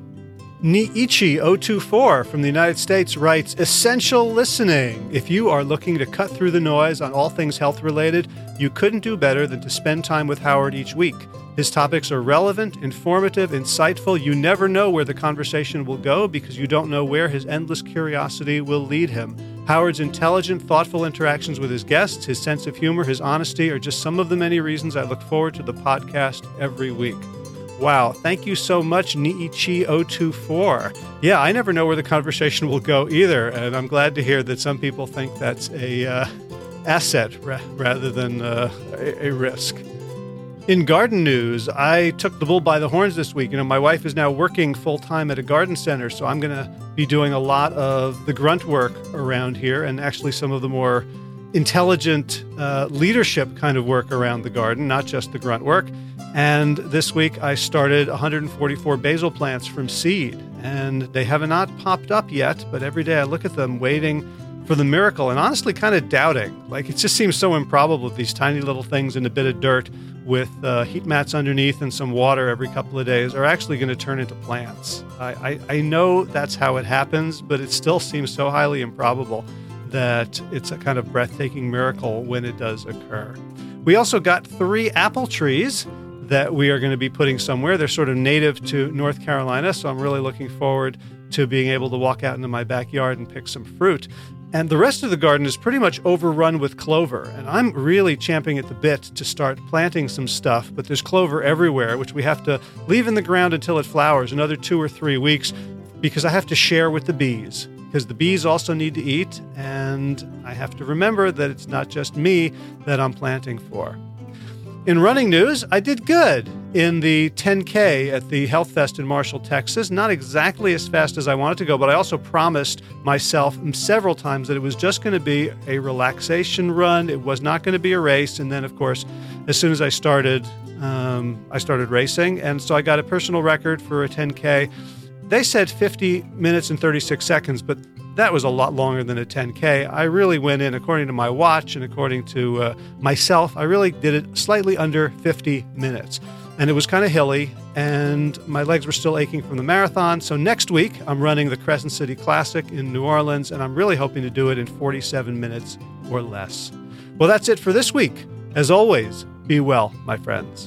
Niichi zero two four from the United States writes, essential listening. If you are looking to cut through the noise on all things health-related, you couldn't do better than to spend time with Howard each week. His topics are relevant, informative, insightful. You never know where the conversation will go because you don't know where his endless curiosity will lead him. Howard's intelligent, thoughtful interactions with his guests, his sense of humor, his honesty are just some of the many reasons I look forward to the podcast every week. Wow, thank you so much, Niichi zero two four. Yeah, I never know where the conversation will go either, and I'm glad to hear that some people think that's a uh, asset ra- rather than uh, a, a risk. In garden news, I took the bull by the horns this week. You know, my wife is now working full-time at a garden center, so I'm going to be doing a lot of the grunt work around here, and actually some of the more intelligent uh, leadership kind of work around the garden, not just the grunt work. And this week I started one hundred forty-four basil plants from seed, and they have not popped up yet, but every day I look at them waiting for the miracle and honestly kind of doubting. Like, it just seems so improbable that these tiny little things in a bit of dirt with uh, heat mats underneath and some water every couple of days are actually going to turn into plants. I, I, I know that's how it happens, but it still seems so highly improbable that it's a kind of breathtaking miracle when it does occur. We also got three apple trees that we are going to be putting somewhere. They're sort of native to North Carolina, so I'm really looking forward to being able to walk out into my backyard and pick some fruit. And the rest of the garden is pretty much overrun with clover, and I'm really champing at the bit to start planting some stuff, but there's clover everywhere, which we have to leave in the ground until it flowers, another two or three weeks, because I have to share with the bees, because the bees also need to eat, and I have to remember that it's not just me that I'm planting for. In running news, I did good in the ten K at the Health Fest in Marshall, Texas. Not exactly as fast as I wanted to go, but I also promised myself several times that it was just going to be a relaxation run. It was not going to be a race. And then, of course, as soon as I started, um, I started racing, and so I got a personal record for a ten K. They said fifty minutes and thirty-six seconds, but that was a lot longer than a ten K. I really went in, according to my watch and according to uh, myself, I really did it slightly under fifty minutes. And it was kind of hilly, and my legs were still aching from the marathon. So next week, I'm running the Crescent City Classic in New Orleans, and I'm really hoping to do it in forty-seven minutes or less. Well, that's it for this week. As always, be well, my friends.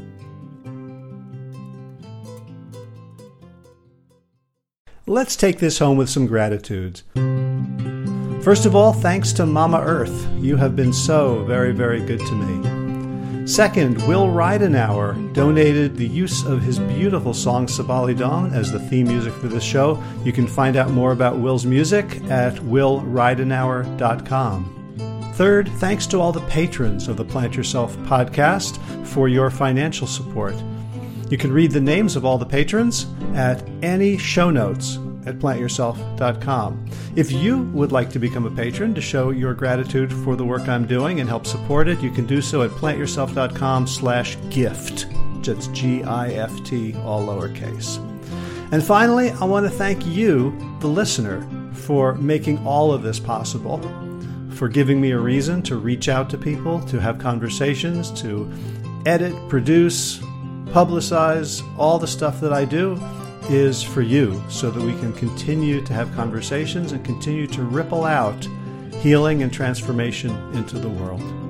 Let's take this home with some gratitudes. First of all, thanks to Mama Earth. You have been so very, very good to me. Second, Will Ridenauer donated the use of his beautiful song Sabali Dawn as the theme music for this show. You can find out more about Will's music at will ridenauer dot com. Third, thanks to all the patrons of the Plant Yourself podcast for your financial support. You can read the names of all the patrons at any show notes at plant yourself dot com. If you would like to become a patron to show your gratitude for the work I'm doing and help support it, you can do so at plant yourself dot com slash gift. That's G I F T, all lowercase. And finally, I want to thank you, the listener, for making all of this possible, for giving me a reason to reach out to people, to have conversations, to edit, produce, publicize. All the stuff that I do is for you, so that we can continue to have conversations and continue to ripple out healing and transformation into the world.